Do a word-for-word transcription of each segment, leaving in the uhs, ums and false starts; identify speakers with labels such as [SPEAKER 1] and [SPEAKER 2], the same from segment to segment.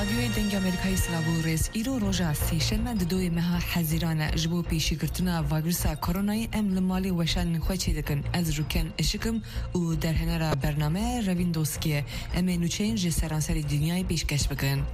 [SPEAKER 1] رادیوی دنگ امریکای سلابورس ایرو روژا سیشن دوی مها حزیران جبو پیشی کرتنا ویروس کرونای ام لمالی وشان خوچی دکن از روکن اشکم و در هنر برنامه روین دوسکیه ام نوچین جه سرانسری دنیای پیشکش بکن.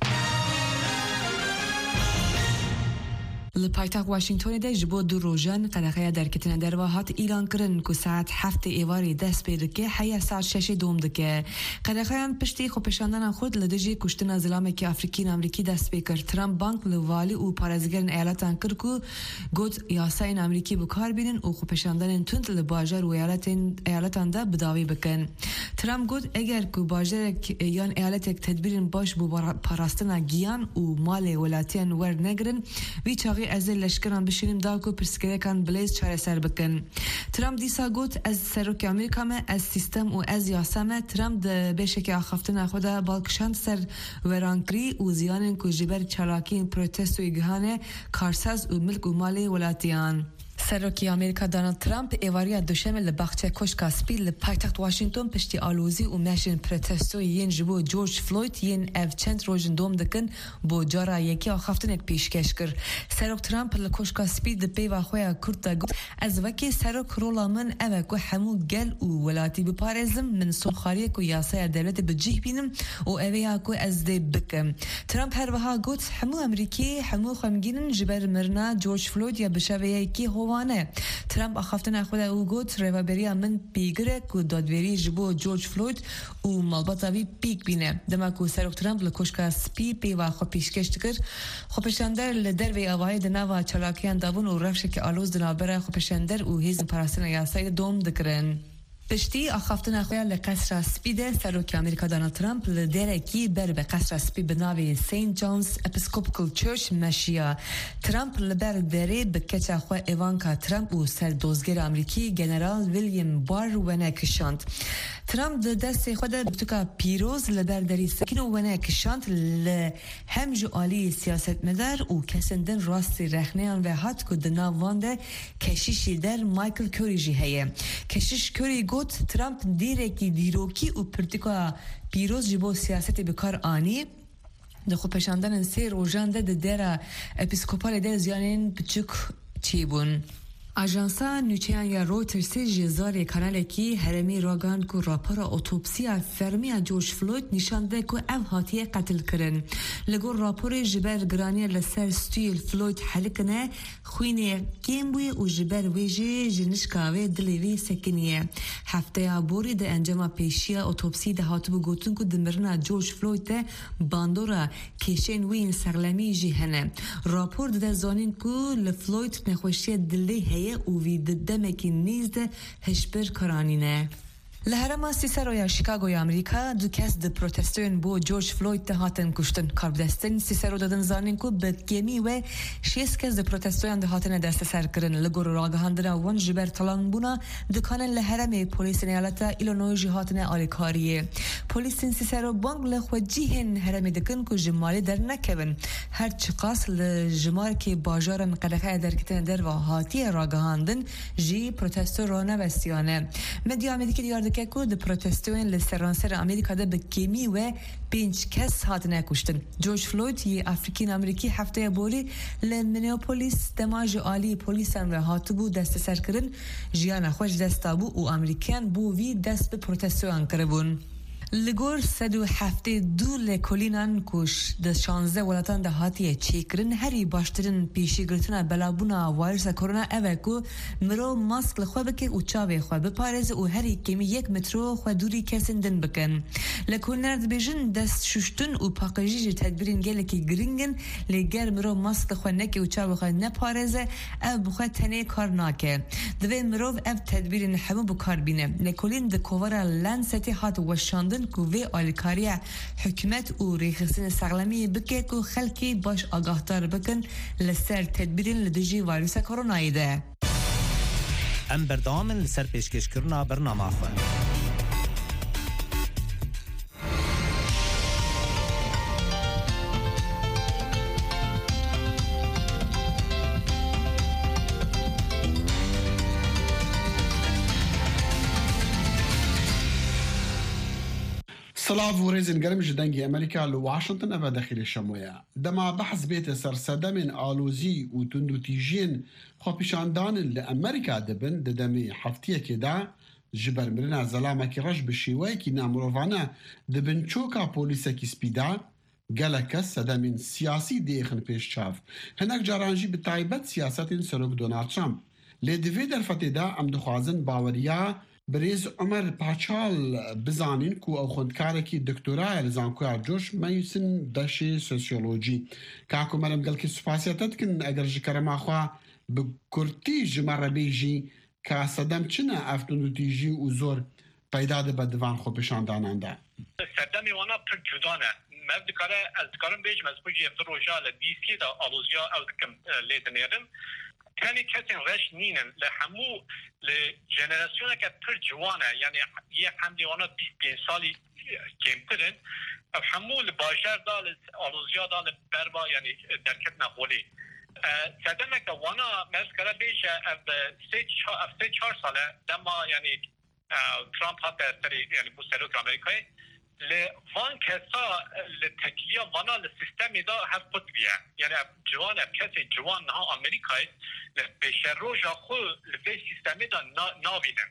[SPEAKER 1] لپایتاق واشنگتن ده جبو دو روزان قدقه در کتن در واحد ایران کرن که ساعت هفت ایواری دست پیدا که حیا ساعت شش دوم دکه قدقه هم پشتی خوبشاندن خود لدجی کشتن زلامه که افریقی امریکی دست پیکر ترامپ بانک لوالی و پارازگرن ایالتان کرد که گود یاساین امریکی بکار بینن و خوبشاندن تند لباجر و ایالتان ایالتان ده بداوی بکن. ترامپ گود اگر که باجر یان ایالت تدبیر باش بو پاراستنا گیان و مال ولاتیان ور نگرن وی چاقی از لشکران بشینیم داکو پرسکره کان بلیز چاره سر بکن. ترامپ دیسا گوت از سروک امریکا ما از سیستم و از یاسمه ترامپ ده بشه که آخفتن خدا بالکشند سر ورانکری و زیانن که جبر چلاکین پروتست و اگهانه کارساز و ملک و مال ولاتیان. سروکی امریکا دونالد ترامپ ایواریا دوشنبه لباخچه کشک اسپی لپایتخت واشنگتن پشتی آلوزی و ماشین پروتستو ین جبو جورج فلوید ین اف چند روزن دوم دکن بو جارا یکی آخفتن پیشکش کر. سروک ترامپ لکشک اسپی دپی و خویا کرد گفت از وکی سروک رولا من اوه که همو گل و ولاتی بپارزم من سوخاری که یاسای دولت بجیه بینم و اوه که از دی بکم. ترامپ هر وها گفت همو امریکی همو خمگینن جبر مرنا جورج فلوید یا بشوه یکی هو وانه. ترامپ آخفتن خود او گوت ریوابری من پیگره که دادوری جبو جورج فلوید و مالباتاوی پیک بینه. دما که سروک ترامپ لکشکا سپی پی و خو پیشکش دکر خوپشاندر لدر وی آوای دناوا چلاکیان دابون و رفشه که آلوز دنابره خوپشاندر و هیزن پراستن یاسای دوم دکرن. پشتی آخفتن خویا لقصر سپیده سروک امریکا دونالد ترامپ لدره کی بر به قصر سپی بناوی سینت جونز اپیسکوپیکال چرچ مشیا. ترامپ لبر دره به کچا خو ایوانکا ترامپ و سر دوزگر امریکی جنرال ویلیام بار ونه کشاند. ترامپ د دست خود بتوکا پیروز لبر دری سکین و ونه کشاند ل همجو عالی سیاست مدار و کسندن راستی رخنیان و هات که دنا وانده کشیشی در مایکل کوری جی هیه. کشیش کوری گوت ترامپ دیرکی دیروکی و پرتیکا پیروز جبو سیاست بکار آنی دخو پشاندن سه روزان ده دره اپیسکوپال ده زیانین بچک چی بون. اجانسا نوچیان یا رویترز جزاری کانال کی هرمی راگان کو راپور اتوپسی فرمی جورج فلوید نشان ده کو او هاتیه قتل کرن. لگور راپور جبر گرانی لسر ستیل فلوید حلقنه خوینه کیم بوی و جبر ویجه جنشکاوه دلیوی سکنیه. هفته عبوری ده انجام پیشیا اتوپسی ده هاتبو گوتن کو دمرنا جورج فلوید ده باندورا کشن وین سغلمی جهنه. راپور ده زانین کو لفلوید نخوشی دلی او وید دمکی نیزد هشبر کرانینه. لهرما سیسرو یا شیکاگو یا امریکا دو کس د پروتستون بو جورج فلوید دهاتن کشتن. کاربدستن سیسرو دادن زانین کو بدگمی و شیست کس د پروتستون دهاتن دست سر کرن. لگور راگهاندنا وان جبر طلان بونا دکانن لهرم پولیس نیالتا ایلونوی جهاتن آلیکاریه. پولیس سیسرو بانگ لخوجیهن هرم دکن کو جمالی در نکبن. هر چقاس لجمار که باجار مقدقه در کتن در و هاتی راگهاندن جی پروتستورانه وستیانه. مدیا امریکی دیار که کود پروتستوین لسرانسر امریکا ده به کمی و پنج کس هاتنه کشتن. جورج فلوید یه افریقی امریکی هفته بولی لمنیوپولیس دماج عالی پلیس هم هاتبو دست سر کرن جیان خوش دستابو و امریکان بو وی دست به پروتستوین کربون. لگور سدو هفته دو لکولینان کش ده شانزده ولاتان ده هاتیه چیکرن هری باشترین پیشی گرتنا بلابونا وایرس کرونا اوه که مرو ماسک لخواه بکه و چاوه خواه بپارز و هری کمی یک مترو خواه دوری کسندن بکن. لکولنرد بیجن دست ششتن و پاکجیج تدبیرین گله که گرینگن لگر مرو ماسک لخواه نکه و چاوه خواه نپارزه او بخواه تنه کار ناکه. دوه مرو او تدبیرین همه بکار بینه. لکولین ده کوورا لنستی هات وشاندن کوی آلیکاریا حکمت و ریخسین سغلمی بکه که خلکی باش آگاهدار بکن لسر تدبیرین لدجی ویروس کرونایی ده.
[SPEAKER 2] ام بردامن لسر پیشکش کرنا برنامه خواه.
[SPEAKER 3] سلاف وريزن قرم جدنجي أمريكا لواشنطن أبا داخل الشموية دما بحث بيت سرسدة من آلوزي وتندو تيجين خوبيشاندان لأمريكا دبن ددمي حفتية كدا جبر مرنا زلامة كي رج بشيوي كي نامروفانا دبن چوكا بوليسا كي سبيدا قالك سدا من سياسي ديخن بيش شاف هناك جارانجي بتعيبت سياسات سلوك دونالد ترامب لدفي درفتي دا ام دخوازن باوريا بريز عمر باچال بزانين كو او خوندكاركي دكتوراه لزانكويا جوش ما يسن داشي سوسيولوجي كاكو مرم قال كي سپاسياتت كن اگر جكرما خوا بكورتي جمره بيجي كا صدام چنا افتونو تيجي وزور پیدا ده بدوان خو بشاندانان ده
[SPEAKER 4] صدام وانا پر جدانه مبد کاره از کارم بیجم از بوجی افت روژا لدیسی دا آلوزیا او دکم لیدنیرم تاني كاتن غش نينن لحمو لجنراسيون كات پر جوانه يعني يه حمدي وانا بيس بين سالي كمترن او حمو لباجر دا لآلوزيا دا لبربا يعني دركتنا خولي سدنك وانا مذكرة بيجا اف سي چهار ساله دما يعني ترامب حتى يعني بو سلوك امريكاي لوان كسا لتكية وانا للسيستم دا هف قد بيا يعني جوان كسي جوان ها امريكاي لبشر روجا خو لفي سيستم دا ناوينن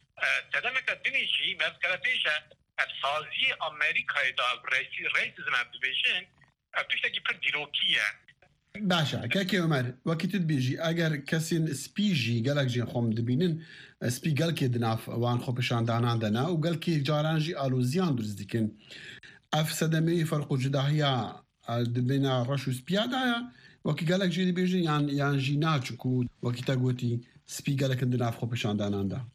[SPEAKER 4] سدنك دنيشي مذكرة بيجا افسازي امريكاي دا رئيسي رئيسيزم ابدويشن افتشتاكي پر ديروكية
[SPEAKER 3] باشا كاكي عمر وكي بيجي اگر كسين سبيجي قالك جي خوم دبينن سبي قال كي دناف وان خو بشاندانان دنا وقال كي جارانجي الوزيان درز ديكن اف سدمي فرق جداهيا دبينا رشو سبيادا وكي قالك جي بيجي يعني يعني جيناتشكو وكي تاغوتي سبي قالك دناف خو بشاندانان دا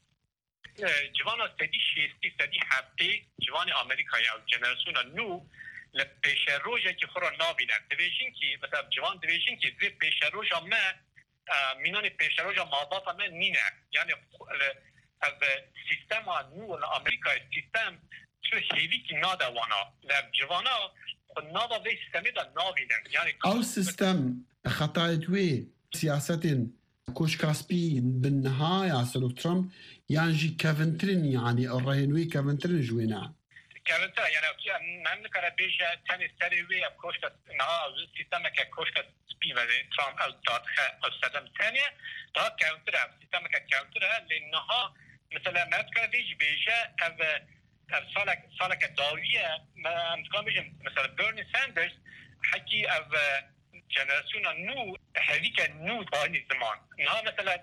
[SPEAKER 4] جوانا سدي شيستي سدي حبتي جواني امريكا يا جنراسيون نو لپیش روزی که خورا نابینه دویشین که مثلا جوان دویشین که زی پیش روز ما مینان پیش روز مادات ما نینه یعنی از سیستم نو امریکا سیستم تو هیوی که ناده وانا لب جوانا خود ناده وی سیستمی دا نابینه یعنی
[SPEAKER 3] او سیستم خطایتوی سیاست کوشکاسپی بالنهاية سلوك ترامب يعني جي كافنترين يعني الرهنوي كافنترين جوينا
[SPEAKER 4] كانت يعني من كان بيجا تاني سريوي بكوشك نا سيستم ككوشك سبيمه ترام او دات او سدم ثانيه دا كاونتر سيستم كاونتر لانها مثلا ما كان بيجي بيجا او سالك سالك داويه ما كان بيجي مثلا بيرني ساندرز حكي او جنراسيون نو هذيك نو باين زمان نا مثلا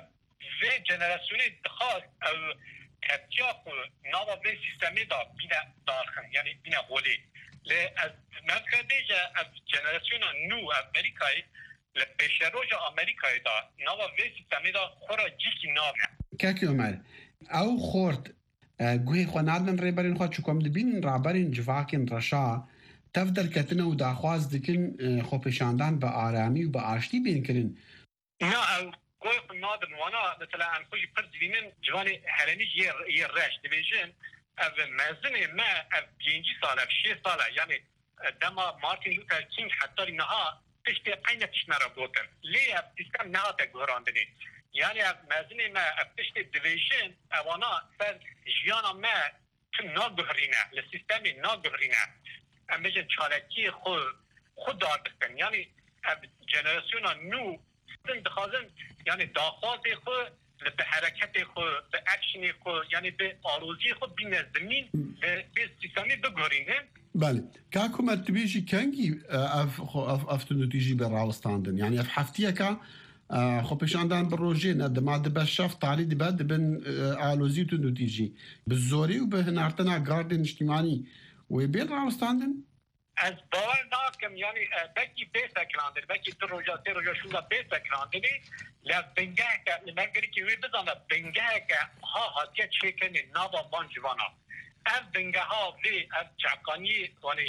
[SPEAKER 4] في جنراسيون خاص او كتياكو ناوا في سيستمي دا بينا دارخن يعني بينا غولي ل مذكر ديجا جنراسيون نو امريكاي لبيشروجا امريكاي دا ناوا في سيستمي دا خورا جيكي نابنا
[SPEAKER 3] كاكي عمر او خورت گوهی خو نادن ریبرین خو چکم دبین رابرین جواکن رشا تفضل کتنه و داخواز دکن خو پیشاندان با آرامی و با آشتی بین کرن
[SPEAKER 4] نه گوی خو نادن وانا مثلا ان خوشی پر دوینن جوانی هلنیج یه رش دیویژن او مزن ما او پینجی ساله او شیه ساله یعنی دما مارتین لوتر کینگ حتی نها پشت قینه تشنره بودن لی او سیستم نها تگوهراندنی يعني مازني ما ابتشت ديفيشن اوانا سر جيانا ما تن ناقهرينا للسيستمي ناقهرينا امجن چالكي خو خود دار بستن يعني جنراسيون نو سن دخازن يعني داخوازي خو بحركتي خو باكشني خو يعني بآلوزي خو بنزمين بالسيستمي بقهرينهم
[SPEAKER 3] بله كاكو مرتبيجي كانجي اف اف افتنو تيجي براوستاندن يعني اف حفتيكا خو پیشاندان بروژه نه دما د بشاف تعلی دی بعد بن آلوزی تو نتیجی بالزوری و به نارتنا گاردن اجتماعی و بین راوستاندن
[SPEAKER 4] از باور ناکم یعنی بکی بیس اکراندن بکی تو روزا تی روزا شولا بیس اکراندنی لب بنگه که لمگری که وی بزنه بنگه که ها هاتیه چکنی نابا بان جوانا از بنگه ها وی از چعقانی یعنی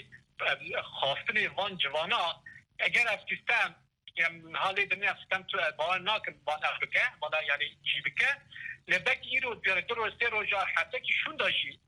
[SPEAKER 4] خواستن وان جوانا اگر از سیستم يعني هذه الدنيا استمتع بانا بانا بك بانا يعني جيبك لبك يرو ديرتور ستيرو جا حتى كي شو داشي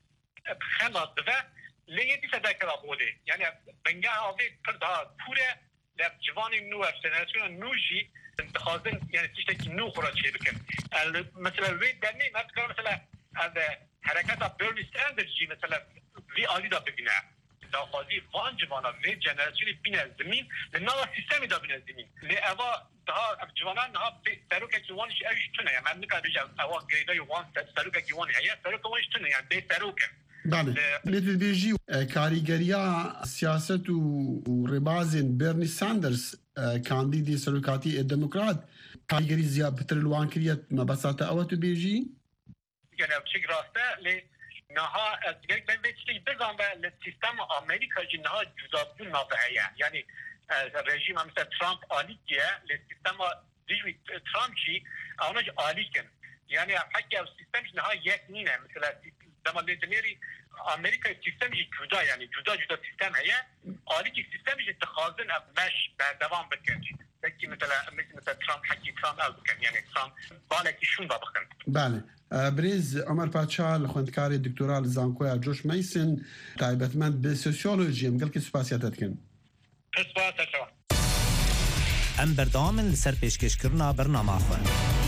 [SPEAKER 4] خلاص دفع ليه دي صدق رابولي يعني بنجا هذه فردا پوره لجواني نو افسناسيون نوجي انتخابن يعني تشتكي نو خرج شيء بكم مثلا وين دني ما تذكر مثلا هذا حركات بيرني ساندرز جي مثلا وی آلی دا ببینه داخلی وان جوانا و جنراسیونی بینه زمین لنالا سیستمی دا بینه زمین لأوا daha civanan ha seruka ki wani ev tune yani ben ne kadar diyeceğim ava grade one seruka ki wani ya seruka wani tune yani be seruka
[SPEAKER 3] بله لتبيجي كاريجريا سياسة وربازين بيرني ساندرز كانديدي سلوكاتي الديمقراط كاريجري زياد بترلوان كريات ما بساطة أو تبيجي
[SPEAKER 4] يعني بشكل راسته ل نها يعني ben beçli bir zaman le sistem Amerika jinha cüzabun nafaya yani rejim mesela Trump aliye le sistem dijwi Trump ki ona aliken yani hakka sistem jinha yeknine mesela zaman leteneri Amerika sistem juda yani juda juda sistem هي عالی که سیستمش اتخاذن مش بعد دوام بکنی بکی مثلا مثلا ترامپ حکی ترامپ از بکن یعنی ترامپ بالکی شون با بکن
[SPEAKER 3] بله بريز عمر باتشال خوندكاري دكتوراه لزانكويا جوش ميسن تايبتمند بسوسيولوجي مقلك سپاسياتتكن
[SPEAKER 4] سپاسياتوا
[SPEAKER 2] ام بردامن لسر پیشکشکرنا برنامه خواه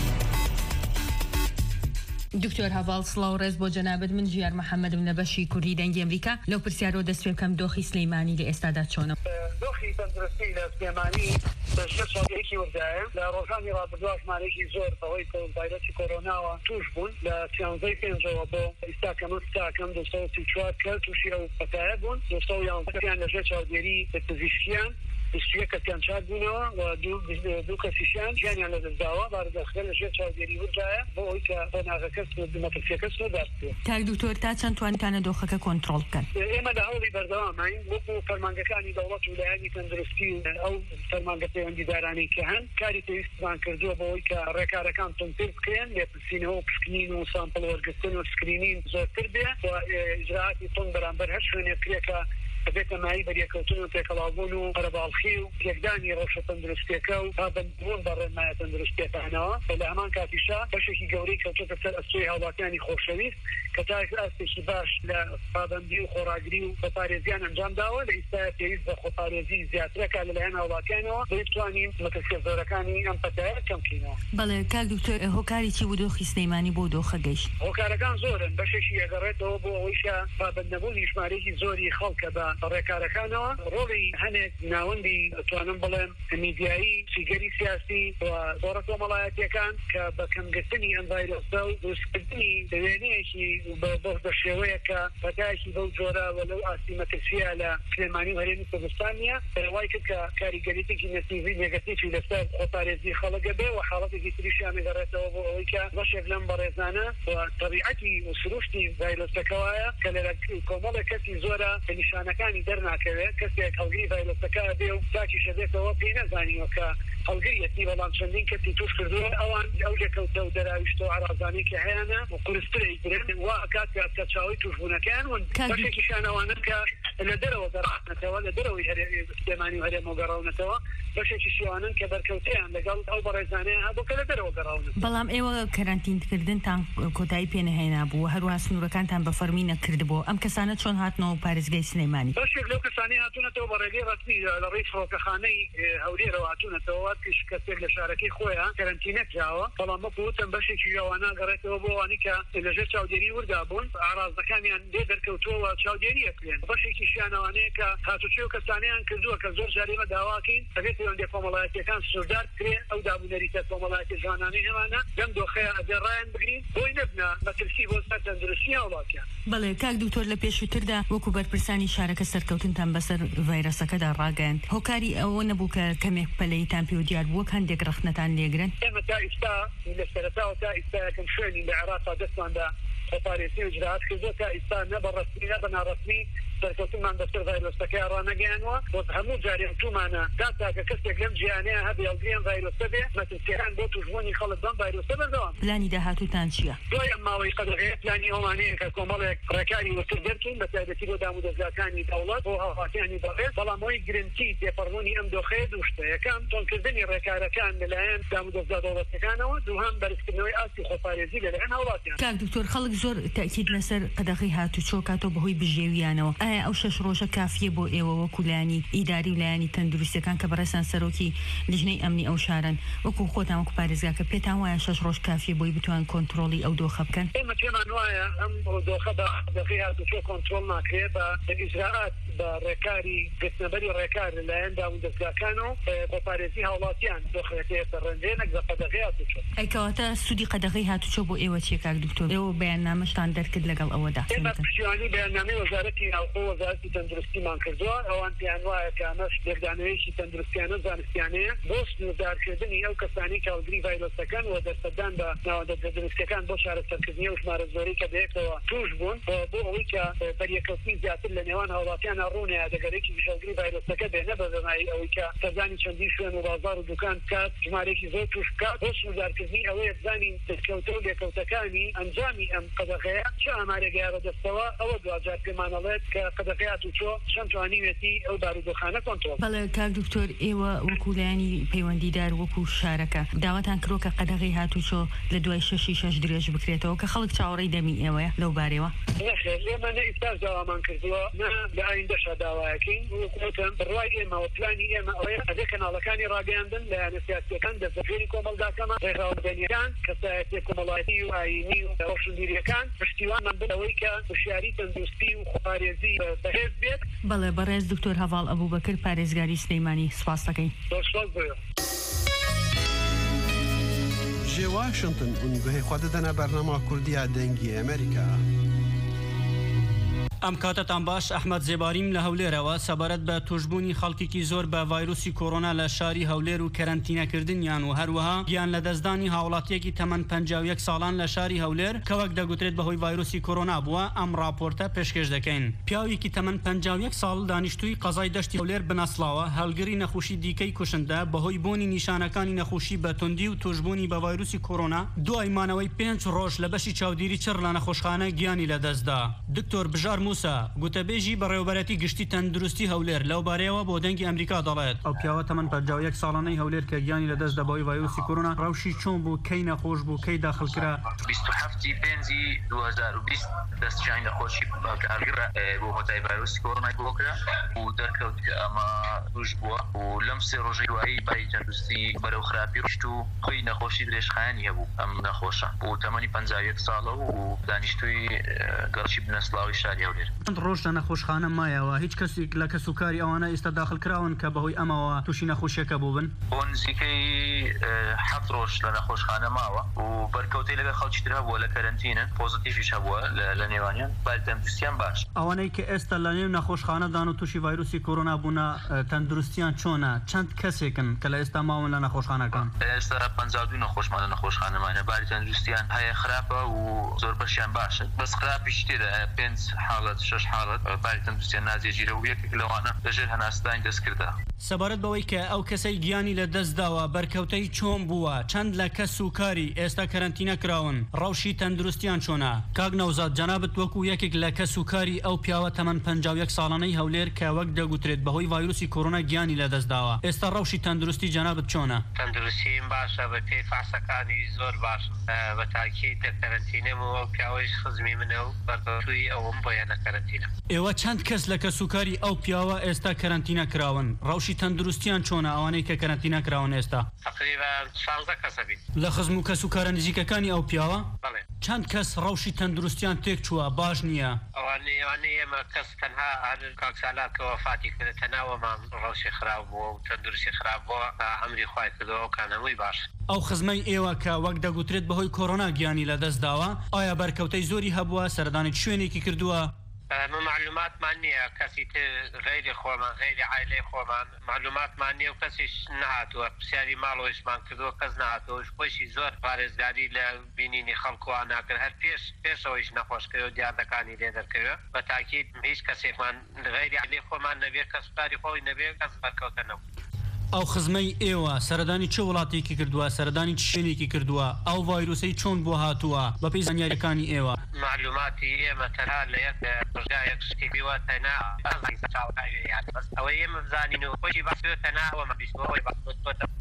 [SPEAKER 5] دکتۆر هەواڵ سڵاو ڕێز بۆ جەنابەت من ژیار محەممەدم لە بەشی کوردی دەنگی ئەمریکا لەو پرسیارەوە دەست پێ بکەم دۆخی سلەیمانی لە ئێستادا چۆنە
[SPEAKER 6] دۆخی تەندروستی لە سلێمانی بەشە ساڵێکی وردایە لە ڕۆژانی ڕابردووە ژمارەیەکی زۆر بەهۆی ڤایرۆسی کۆرۆناوە توش بوون لە سیانزەی پێنجەوە بۆ ئێستا کەمە ستاکەم دووسە و سی چوار کەس تووشی ئەو پەتایە بوون دووسە و یانزەیان لەژێر چاودێری پزیشکیان بستویە کەسیان چاک بوونەوە و دوو کەسیشیان گیانیان لەدەستداوە باردەخرە لەژێر چاودێری وردایە بۆ ئەوی کە بۆ ناغەکەس مەترسیەکەس نەدەست بێت.
[SPEAKER 5] کاک دوکتۆر تا چەند توانتانە دۆخەکە کۆنتڕۆڵ بکەن؟
[SPEAKER 6] ئێمە لە هەوڵی بەردەوامین وەکو فەرمانگەکانی دەوڵەت و لایەنی تەندروستی و ئەو فەرمانگە پەیوەندیدارانەی کە هەن کاری پێویستمان کردووە بۆ ئەوی کە ڕێکارەکان تونتر بکرێن لێپرسینەوە و پشکنین و سامپڵ وەرگرتن و سکرینین زۆرتر بێ و ئیجراعاتی تون بەرامبەر هەر شوێنێک کرێکە بێتە مای بەریەکەوتن و تێکەڵاوبوون و قەرەباڵخی و یەکدانی ڕەوشە تەندروستیەکە و پابەندبوون بە ڕێنمایە تەندروستیەکانەوە لە هەمان کاتیشا بەشێکی گەورەی کەوتوتە سەر ئەستۆی هاوڵاتیانی خۆشەویست کە تا ئەستێکی باش لە پابەندی و خۆراگری و خۆپارێزیان ئەنجام داوە لە ئێستا پێویست بە خۆپارێزی زیاترەکە لەلایەن هاوڵاتیانەوە بۆ بتوانین مەترسیە زۆرەکانی ئەم پەتایە کەم بکەینەوە.
[SPEAKER 5] بەڵێ کاک دوکتۆر هۆکارێکی بۆ دۆخی سلەیمانی بۆ دۆخە گەیشت؟
[SPEAKER 6] هۆکارەکان زۆرن بەشێکی ئەگەڕێتەوە بۆ ئەوەیشە پابەندنەبوونی ژمارەیەکی زۆری خەڵکە بە ڕێکارەکان ڕۆڵی هەنێک ناوەندی توانم بڵێم میدیایی سیگەری سیاسی و زۆرە کۆمەڵایەتیەکان کە بە کەمگرتنی ئەم ڤایرۆسە و دروستکردنی وێنەیەکی بە شێوەیە کە بەدایکی بەو جۆرە و لەو ئاستی مەترسیە لە سلێمانی و هەرێمی کوردستان نیە پەرەوای کرد کە کاریگەریتێکی نەتیڤی نێگەتیڤی لەسەر خۆپارێزی خەڵکە بێ و حاڵەتێکی تریشیان دەگەڕێتەوە بۆ ئەوەی کە بەشێک لەم بەڕێزانە و تەبیعەتی و سروشتی ڤایرۆسەکەوایە کە لە کۆمەڵێک کەسی زۆرە کە نیشانەکانی دەرناکەوێت کەسێک هەڵگری ڤایرۆسەکە بێ و تاکی شەبێتەوە پێی نەزانیوە کە هەڵگریەتی بەڵام چەندین کەسی توش کردووە ئەوان ئەو لێکەوتە و دەراویشتەوە عرازانەی کە هەیەە و قورسترەی درێن وا ئەکات کە چاوی توشبوونەکەیان ون بەشێکیشانەوانە کە لە دەرەوە دەڕاتنەتەوە لە دەرەوەی سلێمانی و هەرێمەوە گەڕاونەتەوە بەشێکی شیوانن کە بەرکەوتیان لەگەڵ ئەو بەڕێزانەیە هەبوو کە لە دەرەوە گەڕاون.
[SPEAKER 5] بەڵام ئێوە کەرانتینکردنتان کۆتایی پێ نەهێنا بوو هەروە سنوورەکانتان بە فەرمی نەکردبوو ئەم کەسانە چۆن هاتنەوە پارێزگای سلێمانی؟
[SPEAKER 6] بەشێک لەو کەسانی هاتوونەتەوە بە ڕێگەی ڕەسمی لە ڕێی فڕۆکەخانەی هەولێرەوە هاتوونەتەوە پیش کەسێک لە شارەکەی خۆیان کەرەنتینە کراوە بەڵام وەکوتم بەشێکی ئەوانە گەڕێتەوە بۆ ئەوانی کە لەژێر چاودێری وردابوون ئارازەکانیان لێ دەرکەوتووە چاودێری ئەکرێن بەشێکی شیانەوانەیە کە هاتوچێ و کەسانیان کردووە کە زۆر جارێمە داواکەین ئەبێت پەیوەندی کۆمەڵایەتیەکان سوودار کرێ ئەو دابوونەریتە کۆمەڵایەتی جوانانەی هەمانە لەم دۆخەیە ئەگەڕایان بگرین بۆی نەبنە مەترسی بۆ سەر تەندروستی وڵاتیان.
[SPEAKER 5] بەڵێ کاک دوکتۆر لە پێشووتردا وەکو بەرپرسانی شارەکە سەرکەوتنتان بەسەر ڤایرۆسەکەدا ڕاگەیاند هۆکاری ئەوە نەبوو کە کەمێک پەلەیتان پێ و دیار بووە هەندێک ڕەخنەتان لێگرن؟
[SPEAKER 6] ئێمە تا ئێستا لە سەرەتاوە تا ئێستا یەکەم شوێنی لە عێراقا دەستماندا خۆپارێزی و ئیجراعات کردووە تا ئێستا نە بە ڕەسمی نە بە ناڕەسمی سەرکەوتنمان بەسەر ڤایرۆسەکەی ڕانەگەیانەوە بۆ هەموو جارێک تومانە تا تاکە کەسێک لەم جیهانەیە هەبێ هەڵگریان ڤایرۆسە بێ مەترسیەکان بۆ توشبوونی خەڵک بەم ڤایرۆسە بەردەوام.
[SPEAKER 5] پلانی داهاتووتان چییە؟
[SPEAKER 6] دوای ئەم ماوەی قەدەغەیە پلانی ئەوانەیە کە کۆمەڵێک ڕێکاری وەتر دەرکەین بە تایبەتی بۆ دامودەزاکانی دەوڵەت بۆ هاوڵاتیانی بەڕێز بەڵام ئەوەی گرنگی تێپەڕبوونی ئەم دۆخەیە دوو شتە یەکەم تۆنکردنی ڕێکارەکان لەلایەن دامودەزا دەوڵەتەکانەوە دووهەم بەرزکردنەوەی ئاستی خۆپارێزی لەلایەن هاوڵاتیان.
[SPEAKER 5] کاک دوکتۆر خەڵک زۆر تاکید لەسەر قەدەغەی هاتوچۆ کاتۆ بەهۆی بژێویانەوە ئایا ئایا ئەو شەش ڕۆژە کافیە بۆ ئێوە وەکو لایەنی ئیداری و لایەنی تەندروستیەکان کە بەڕێستان سەرۆکی لیژنەی ئەمنی ئەو شارن وەکو خۆتان وەکو پارێزگا کە پێتان وایە شەش ڕۆژ کافیە بۆی بتوان کۆنتڕۆڵی ئەو دۆخە بکەن؟
[SPEAKER 6] ئێمە پێمان وایە ئەم دۆخە بە دەقی هاتوچۆ کۆنتڕۆڵ ناکرێت بە ئیجراءات بە ڕێکاری گرتنەبەری ڕێکار لەلایەندا و دەستگاکان و بە پارێزی هاوڵاتیان دۆخەکەیە ڕەنجێنێک بە قەدەغی هاتوچۆ.
[SPEAKER 5] ئەیکەواتە سوودی قەدەغی هاتوچۆ بۆ ئێوە چیە کاک دکتۆر؟ ئێوە بەیاننامەشتان دەرکرد لەگەڵ ئەوەدا؟
[SPEAKER 6] ئێمە پشتیوانی بەیاننامەی وەزارەتی ناوخۆ وەزارەتی تەندروستیمان کردووە ئەوان پێیان وایە کە ئەمەش یەکدانەوەیەکی تەندروستیانە زانستیانەیە بۆ سنوردارکردنی ئەو کەسانی کە ئەڵگری ڤایرۆسەکان و دەرسەدان بە ناوەندە تەندروستیەکان بۆ چارەسەرکردنی و ژمارە زۆری کە بەیەکەوە توش بوون بۆ ئەوەی کە بەریەکەوتنی زیاتر لە نێوان هاوڵاتیانە ڕوونەیە دەگەرێکی وشەڵگری ڤایرۆسەکە بێنە بە بەمای ئەوەی کە سەردانی چەندی شوێن و بازار و دوکان بکات ژمارەیەکی زۆر توش بکات بۆ سنوردارکردنی ئەوەیە بزانین دەستکەوتە و لێکەوتەکانی ئەنجامی ئەم قەدەغەیە چه ئامارێگەیە بەدەستەوە ئەوە دوجار پێمانەڵێت کە قەدەغەیات و چۆ چەند توانیوێتی ئەو بارودۆخانە کۆنتڕۆڵ.
[SPEAKER 5] بەڵێ کاک دکتۆر ئێوە وەکو لایەنی پەیوەندیدار وەکو شارەکە داواتان کڕۆ کە قەدەغی هاتوچۆ لە دوای شەشی شەش درێژ بکرێتەوە کە خەڵک چاوەڕێی دەمی ئێوەیە لەو بارەوە؟
[SPEAKER 6] نەخێر ئێمە نە ئیستا داوامان کردووە نە لە ئایندەشە داوایەکەین وەکوتم بڕوای ئێمە و پلانی ئێمە ئەوەیە ئەدە کەناڵەکانی ڕاگەیاندن لایەنە سیاسیەکان دەستەفێری کۆمەڵگاکەمان ڕێڕاوەدەنیەکان کەسایەتی کۆمەڵایەتی و ئاینی و ڕۆشنبیریەکان پشتیوانمان بن ئەوەی کە هوشیاری تەندروستی و خۆپارێزی بەهێز بێت.
[SPEAKER 5] بەڵێ بەڕێز دکتۆر هەڤاڵ ئەبووبەکر پارێزگاری سلەیمانی سوپاس دەکەین.
[SPEAKER 3] جێ واشنگتن اون گوهی خوا دەدەنە بەرنامە کوردیە دەنگی ئەمریکا.
[SPEAKER 7] ئەم کاتتان باش ئەحمەد زێباریم لە هەولێرەوە سەبارەت بە توشبوونی خەڵکێکی زۆر بە ڤایرۆسی کۆڕۆنا لە شاری هەولێر و کەرەنتینەکردنیان و هەروەها گیان لە دەستدانی هاوڵاتیەکی تەمەن پەنجا و یەک ساڵان لە شاری هەولێر کە وەک دەگوترێت بەهۆی ڤایرۆسی کۆڕۆنا بووە ئەم راپۆرتە پێشکەش دەکەین. پیاوێکی تەمەن پەنجا و یەک ساڵ دانیشتووی قەزای دەشتی هەولێر بنەسڵاوە هەڵگری نەخۆشی دیکەی کوشندە بەهۆی بوونی نیشانەکانی نەخۆشی بە توندی و توشبوونی بە ڤایرۆسی کۆڕۆنا دوای مانەوەی پێنج ڕۆژ لە بەشی چاودێری چڕ لە نەخۆشخانە گیانی لەدەستدا. دکتۆر بژار موسا گوتەبێژی بەڕێوەبەرەتی گشتی تەندروستی هەولێر لەو بارەیەوە بۆ دەنگی ئەمریکا دەڵێت ئەو پیاوە تەمەن پەنجا و یەک ساڵانەی هەولێر کە گیانی لەدەست دا بەهۆی ڤایرۆسی کۆڕۆنا ڕەوشی چۆن بوو کەی نەخۆش بوو کەی داخڵکرا؟
[SPEAKER 8] بیست و هەفتی پێنجی دوو هەزار و بیست دەستچانی نەخۆشی کارگرە بۆ هۆتای ڤایرۆسی کۆڕۆنای بۆکرا و دەرکەوت کە ئەمە توش بووە و لەم سێ ڕۆژەی دوایی بای تەندروستی بەرەو خراپی ڕشت و خۆی نەخۆشی درێژخایەنی هەبوو ئەم نەخۆشە و تەمەنی پەنجا و یەک ساڵە و دانیشتووی گەڕشی بنەسڵاوی شاری هەولێر.
[SPEAKER 7] چەند ڕۆژ لە نەخۆشخانە مایەوە هیچ کەسێک لە کەسوکاری ئەوانە ئێستا داخلکراون کە بەهۆی ئەمەوە تووشی نەخۆشیەکە بوو بن؟
[SPEAKER 8] بۆ نزیکەی هەفت ڕۆژ لە نەخۆشخانە ماوە و بەرکەوتەی لەگەڵ خەڵکی تر هەبووە لە کەرەنتینە پۆزیتیڤیش هەبووە لە نێوانیان بای تەندروستیان باش.
[SPEAKER 7] ئەوانەی کە ئێستا لە نێو نەخۆشخانەدان و تووشی ڤایرۆسی کۆڕۆنا بوونە تەندروستیان چۆنە؟ چەند کەسێکن کە لە ئێستا ماون لە نەخۆشخانەکان؟
[SPEAKER 8] ئێستا پەنجا و دوو نەخۆشمان لە نەخۆشخانەمانە باری تەندروستیان هەیە خراپە و زۆر بەشیان باشە بەس خراپیش تێدا پێنج حاڵەت شەش حاڵەت باری تەندروستیان نازێژیرە و یەکێک لەوانە لەژێر هەناسەدانی دەستکردا.
[SPEAKER 7] سەبارەت بەوەی کە ئەو کەسەی گیانی لە دەستداوە بەرکەوتەی چۆن بووە چەند لە کەس و کاری ئێستا کەرەنتینە کراون ڕەوشی تەندروستیان چۆنە؟ کاک نەوزاد جەنابەت وەکو یەکێک لە کەس و کاری ئەو پیاوە تەمەن پەنجا و یەک ساڵانەی هەولێر کە وەک دەگوترێت بەهۆی ڤایرۆسی کۆڕۆنا گیانی لە دەستداوە ئێستا ڕەوشی تەندروستی جەنابەت چۆنە؟
[SPEAKER 9] تەندروستیم باشە بە پێی فاسەکانی زۆر باش بە تاکید کەرەنتینەم و ئەو پیاوەش خزمی منە و بەرکەوتووی ئەوم بۆیانە کەرەنتینە.
[SPEAKER 7] ئێوە چەند کەس لە کەسوکاری ئەو پیاوە ئێستا کەرەنتینە کراون ڕەوشی تەندروستیان چۆنە ئەوانەی کە کەرەنتینە کراون ئێستا؟
[SPEAKER 9] تقریبا شانزدە کەسە بین
[SPEAKER 7] لە خزم و کەسوکارە نزیکەکانی ئەو پیاوە؟
[SPEAKER 9] بەڵێ.
[SPEAKER 7] چەند کەس ڕەوشی تەندروستیان تێک چووە باش نییە؟
[SPEAKER 9] ئەوانەی ئەوانەی ئێمە کەس تەنها هەر کاکسالات کە وەفاتی کردە تەناوەمان ڕەوشی خراپ بووە و تەندروستی خراپ بووە ئەمری خوای کردەوە ئەو کانەمووی باش.
[SPEAKER 7] ئەو خزمەی ئێوە کە وەک دەگوترێت بەهۆی کۆڕۆنا گیانی لە دەستداوە ئایا بەرکەوتەی زۆری هەبووە سەردانی شوێنێکی کردووە؟
[SPEAKER 9] معلوماتمان نییە کەسی غیری خۆمان غیری عایلەی خۆمان معلوماتمان نییە و کەسیش نهاتووە پرسیاری ماڵەوەیشمان کردووە کەس نهاتەوەش خۆشی زۆر پارێزگاری لە بینینی خەڵکووان ناکرد هەر پێش پێشەوەیش نەخۆشکەوە و دیاردەکانی لێ دەرکەوە بە تاکید هیچ کەسێکمان غیری عایلەی خۆمان نەبێت کەسوکاری خۆی نەبێت کەس بەرکەوتە نەبوو.
[SPEAKER 7] ئەو خزمەی ئێوە سەردانی چه وڵاتێکی کردووە سەردانی چ شوێنێکی کردووە ئەو ڤایرۆسەی چۆن بۆ هاتووە بەپێی زانیاریەکانی ئێوە؟
[SPEAKER 9] معلوماتی ئێمە تەنها لە یەک ڕژگایەک شتی بیوە تەنها ئەوەی ئێمە بزانین و خۆشی باسوێت تەنها ئەوەمە بیستەوەی باسوێت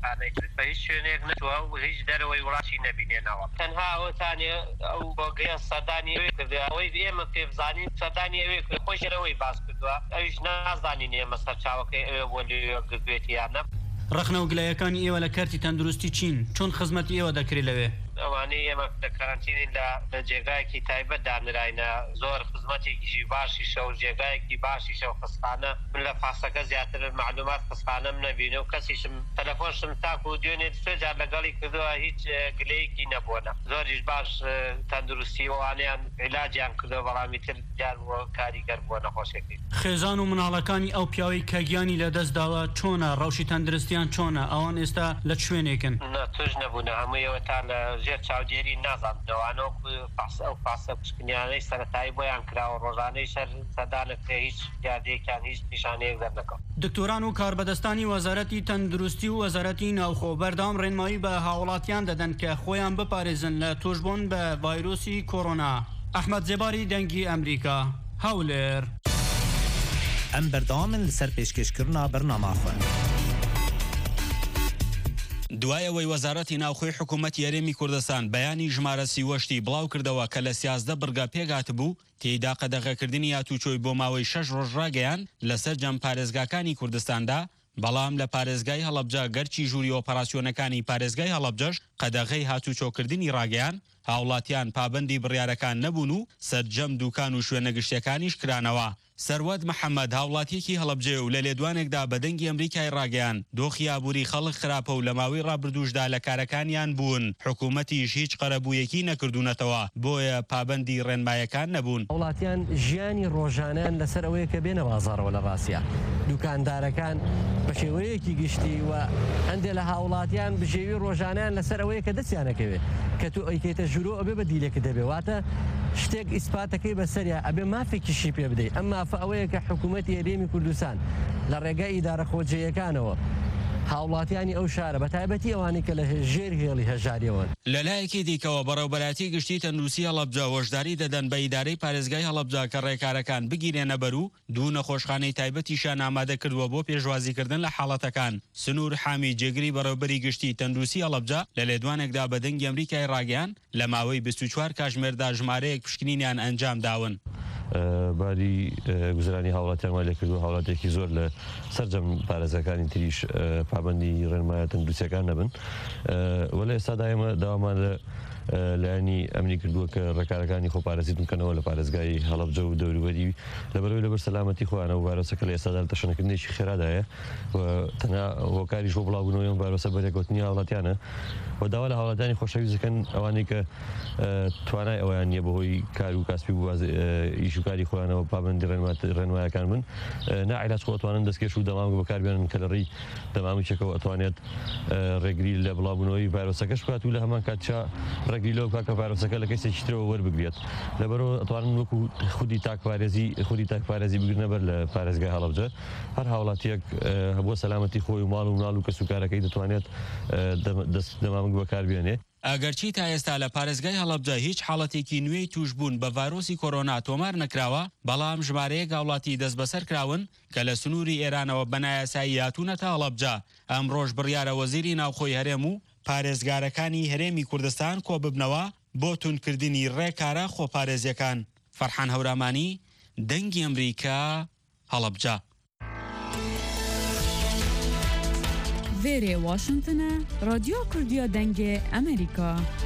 [SPEAKER 9] وڵاتانەی بە هیچ شوێنێک نەتووە و هیچ دەرەوەی وڵاتی نەبینێنەوە تەنها ئەوەتانێ ئەو بۆگەیە سەردانی ئەوێ کردووە ئەوەی ئێمە پێ بزانین سەردانی ئەوێ خۆشەرەوەی باس کردووە ئەویش نازانین ئێمە سەرچاوەکەی ئەوێ بۆ لێوە گرتوێتی یان نە
[SPEAKER 7] ڕخنە و گلایەکانی ئێوە لە کارتی تەندروستی چین چۆن خزمەتی ئێوە دەکرێت لەوێ
[SPEAKER 9] ئەوانەی ئێمە لە کارانتینین لە جێگایەکی تایبەت دانراینە زۆر خزمەتێکیشی باشیشە و جێگایەکی باشیشە و خستانە من لە پاسەکە زیاتر معلومات خستانەم نەبینە و کەسیشم تەلەفۆنشم تاکو و دوێنێ سێ جار لەگەڵی کردووە هیچ گلەیەکی نەبوونە زۆریش باش تەندروستی ئەوانیان عیلاجیان کردەوە بەڵامی تر جار بۆ کاریگەر بووە نەخۆشێکی
[SPEAKER 7] خێزان و مناڵەکانی ئەو پیاوەی کە گیانی لەدەست داوە چۆنە ڕەوشی تەندروستیان چۆنە ئەوان ئێستا لە شوێنێکن
[SPEAKER 9] توش نەبوونە هەموویەوە تا لە ژێر چاودێری نازانەوەوانە ئەو پاسە پشکنیانەی سەرەتایی بۆیان کراوە ڕۆژانەی شەر سەدانەکە هیچ یادێکیان هیچ نیشانەیەک دەرنەکەم
[SPEAKER 7] دکتۆران و کاربەدەستانی وەزارەتی تەندروستی و وەزارەتی ناوخۆ بەردەوام ڕێنمایی بە هاوڵاتیان دەدەن کە خۆیان بپارێزن لە توشبوون بە ڤایرۆسی کۆڕۆنا ئەحمەد جێباری دەنگی ئەمریکا هەولێر
[SPEAKER 2] ئەم بەردەوامن لەسەر پێشکەشکردنا بەرنامەخۆن
[SPEAKER 10] دوایەوەی وەزارەتی ناوخۆی حکوومەتی یاریمی کوردستان بەیانی ژمارە سیوەشتی بڵاو کردەوە کە لە سیازدە بڕگا پێگات بوو تێیدا قەدەغەکردنی یاتوچۆی بۆ ماوەی شەش ڕۆژ ڕاگەیان لەسەر جەم پارێزگاکانی کوردستاندا بەڵام لە پارێزگای هەڵەبجە گەرچی ژووری ئۆپەراسیۆنەکانی پارێزگای هەڵەبجەش قەدەغەی هاتوچۆکردنی ڕاگەیان هاوڵاتیان پابەندی بڕیارەکان نەبوون و سەرجەم دوکان و شوێنە گشتیەکانیش کرانەوە سەروەد محەممەد هاوڵاتیەکی هەڵەبجێ و لە لێدوانێکدا بە دەنگی ئەمریکای ڕاگەیان دۆخی ئابووری خەڵک خراپە و لە ماوەی ڕابردووشدا لە کارەکانیان بوون حکوومەتیش هیچ قەرەبوویەکی نەکردوونەتەوە بۆیە پابەندی ڕێنمایەکان نەبوون
[SPEAKER 11] وڵاتیان ژیانی ڕۆژانیان لەسەر ئەوەیە کە بێنە بازاڕەوە لە ڕاستە دوکاندارەکان بە شێوەیەکی گشتی و هەندێک لە هاوڵاتیان بژێوی ڕۆژانیان لەسەر ئەوەیە کە دەستیانەکەوێت کە تو ئەیکەیتە ژورۆ ئەبێ بە دیلێک دەبێواتە شتێک ئیسپاتەکەی بەسەریا ئەبێ مافێکیشی پێ بدەیت ئەمما ئەوەیە کە حکوومەتی هەرێمی کوردستان لە ڕێگای ئیدارە خۆجێیەکانەوە هاوڵاتیانی ئەو شارە بە تایبەتی ئەوانی کە لە ژێر هێڵی هەژاریەوەن
[SPEAKER 10] لەلایەکی دیکەوە بەڕێوەبەراتی گشتی تەندروستی هەڵەبجە وەشداری دەدەن بە ئیدارەی پارێزگای هەڵەبجە کە ڕێکارەکان بگیرێنە بەر و دوو نەخۆشخانەی تایبەتیشان ئامادە کردووە بۆ پێشوازیکردن لە حاڵەتەکان سنوور حامی جێگری بەڕێوەبەری گشتی تەندروستی هەڵەبجە لە لێدوانێکدا بە دەنگی ئەمریکای ڕاگەیان لە ماوەی بیست و چوار کاتژمێردا ژمارەیەک پشکنینیان ئەنجام داون
[SPEAKER 12] باری گوزرانی هاوڵاتیان وای لێ کردو هاوڵاتێکی زۆر لە سەرجەم پارێزەکانی تریش پابەندی ڕێنمایە تەندروستیەکان نەبن وەلە ئێستادا ئێمە داوامان لە لایانی ئەمنی کردووە کە ڕێکارەکانی خۆپارێزی بکەنەوە لە پارێزگای هەڵەبجە و دەوروبەری لەبەرەوەی لەبەر سەلامەتی خۆیانە و ڤایرۆسەکە لە ئێستادا تەشەنەکردنێکی خێرادایە و تەنها هۆکاریش بۆ بڵاوبوونەوەی ڤایرۆسە بەرێکوتنی هاوڵاتیانە و داوا لە هاوڵاتیانی خۆشەویست دەکەن ئەوانەی کە توانای ئەویان نییە بەهۆی کار و کاسبی ئیشوکاری خۆیانەوە پابەندی ڕێنمایەکان بن نائیلاج خۆ ئەتوانن دەستکێش و دەمام بەکاربێنن کە لە ڕێی دەمامێکێکەوە ئەتوانێت ڕێگری لە بڵاوبوونەوەی ڤایرۆسەکەش بکات و لە هەمان کاتشا ڕێگری لەو کاکە ڤایرۆسەکە لە کەسێکی ترەوە وەربگرێت لەبەرەوە ئەتوانن وەکو خودی تاکپارێزی خودی تاکپارێزی بگرنە بەر لە پارێزگای هەڵەبجە هەر هاوڵاتیەک بۆ سەلامەتی خۆی و ماڵ و مناڵ و کەسوکارەکەی دەتوانێت دەمامک بەکاربێنێ
[SPEAKER 10] ئەگەرچی تا ئێستا لە پارێزگای هەڵەبجە هیچ حاڵەتێکی نوێی توشبوون بە ڤایرۆسی کۆڕۆنا تۆمار نەکراوە بەڵام ژمارەیەک هاوڵاتی دەست بەسەر کراون کە لە سنووری ئێرانەوە بەنایاسایی هاتوونەتە هەڵەبجە ئەم ڕۆژ بڕیارە وەزیری ناوخۆی هەرێم و پارێزگارەکانی هەرێمی کوردستان کۆ ببنەوە بۆ تونکردنی ڕێکارە خۆپارێزیەکان فەرحان هەورامانی دەنگی ئەمریکا هەڵەبجە
[SPEAKER 13] وێرێ واشنگتنە رادیۆ کوردیە دەنگێ ئەمریکا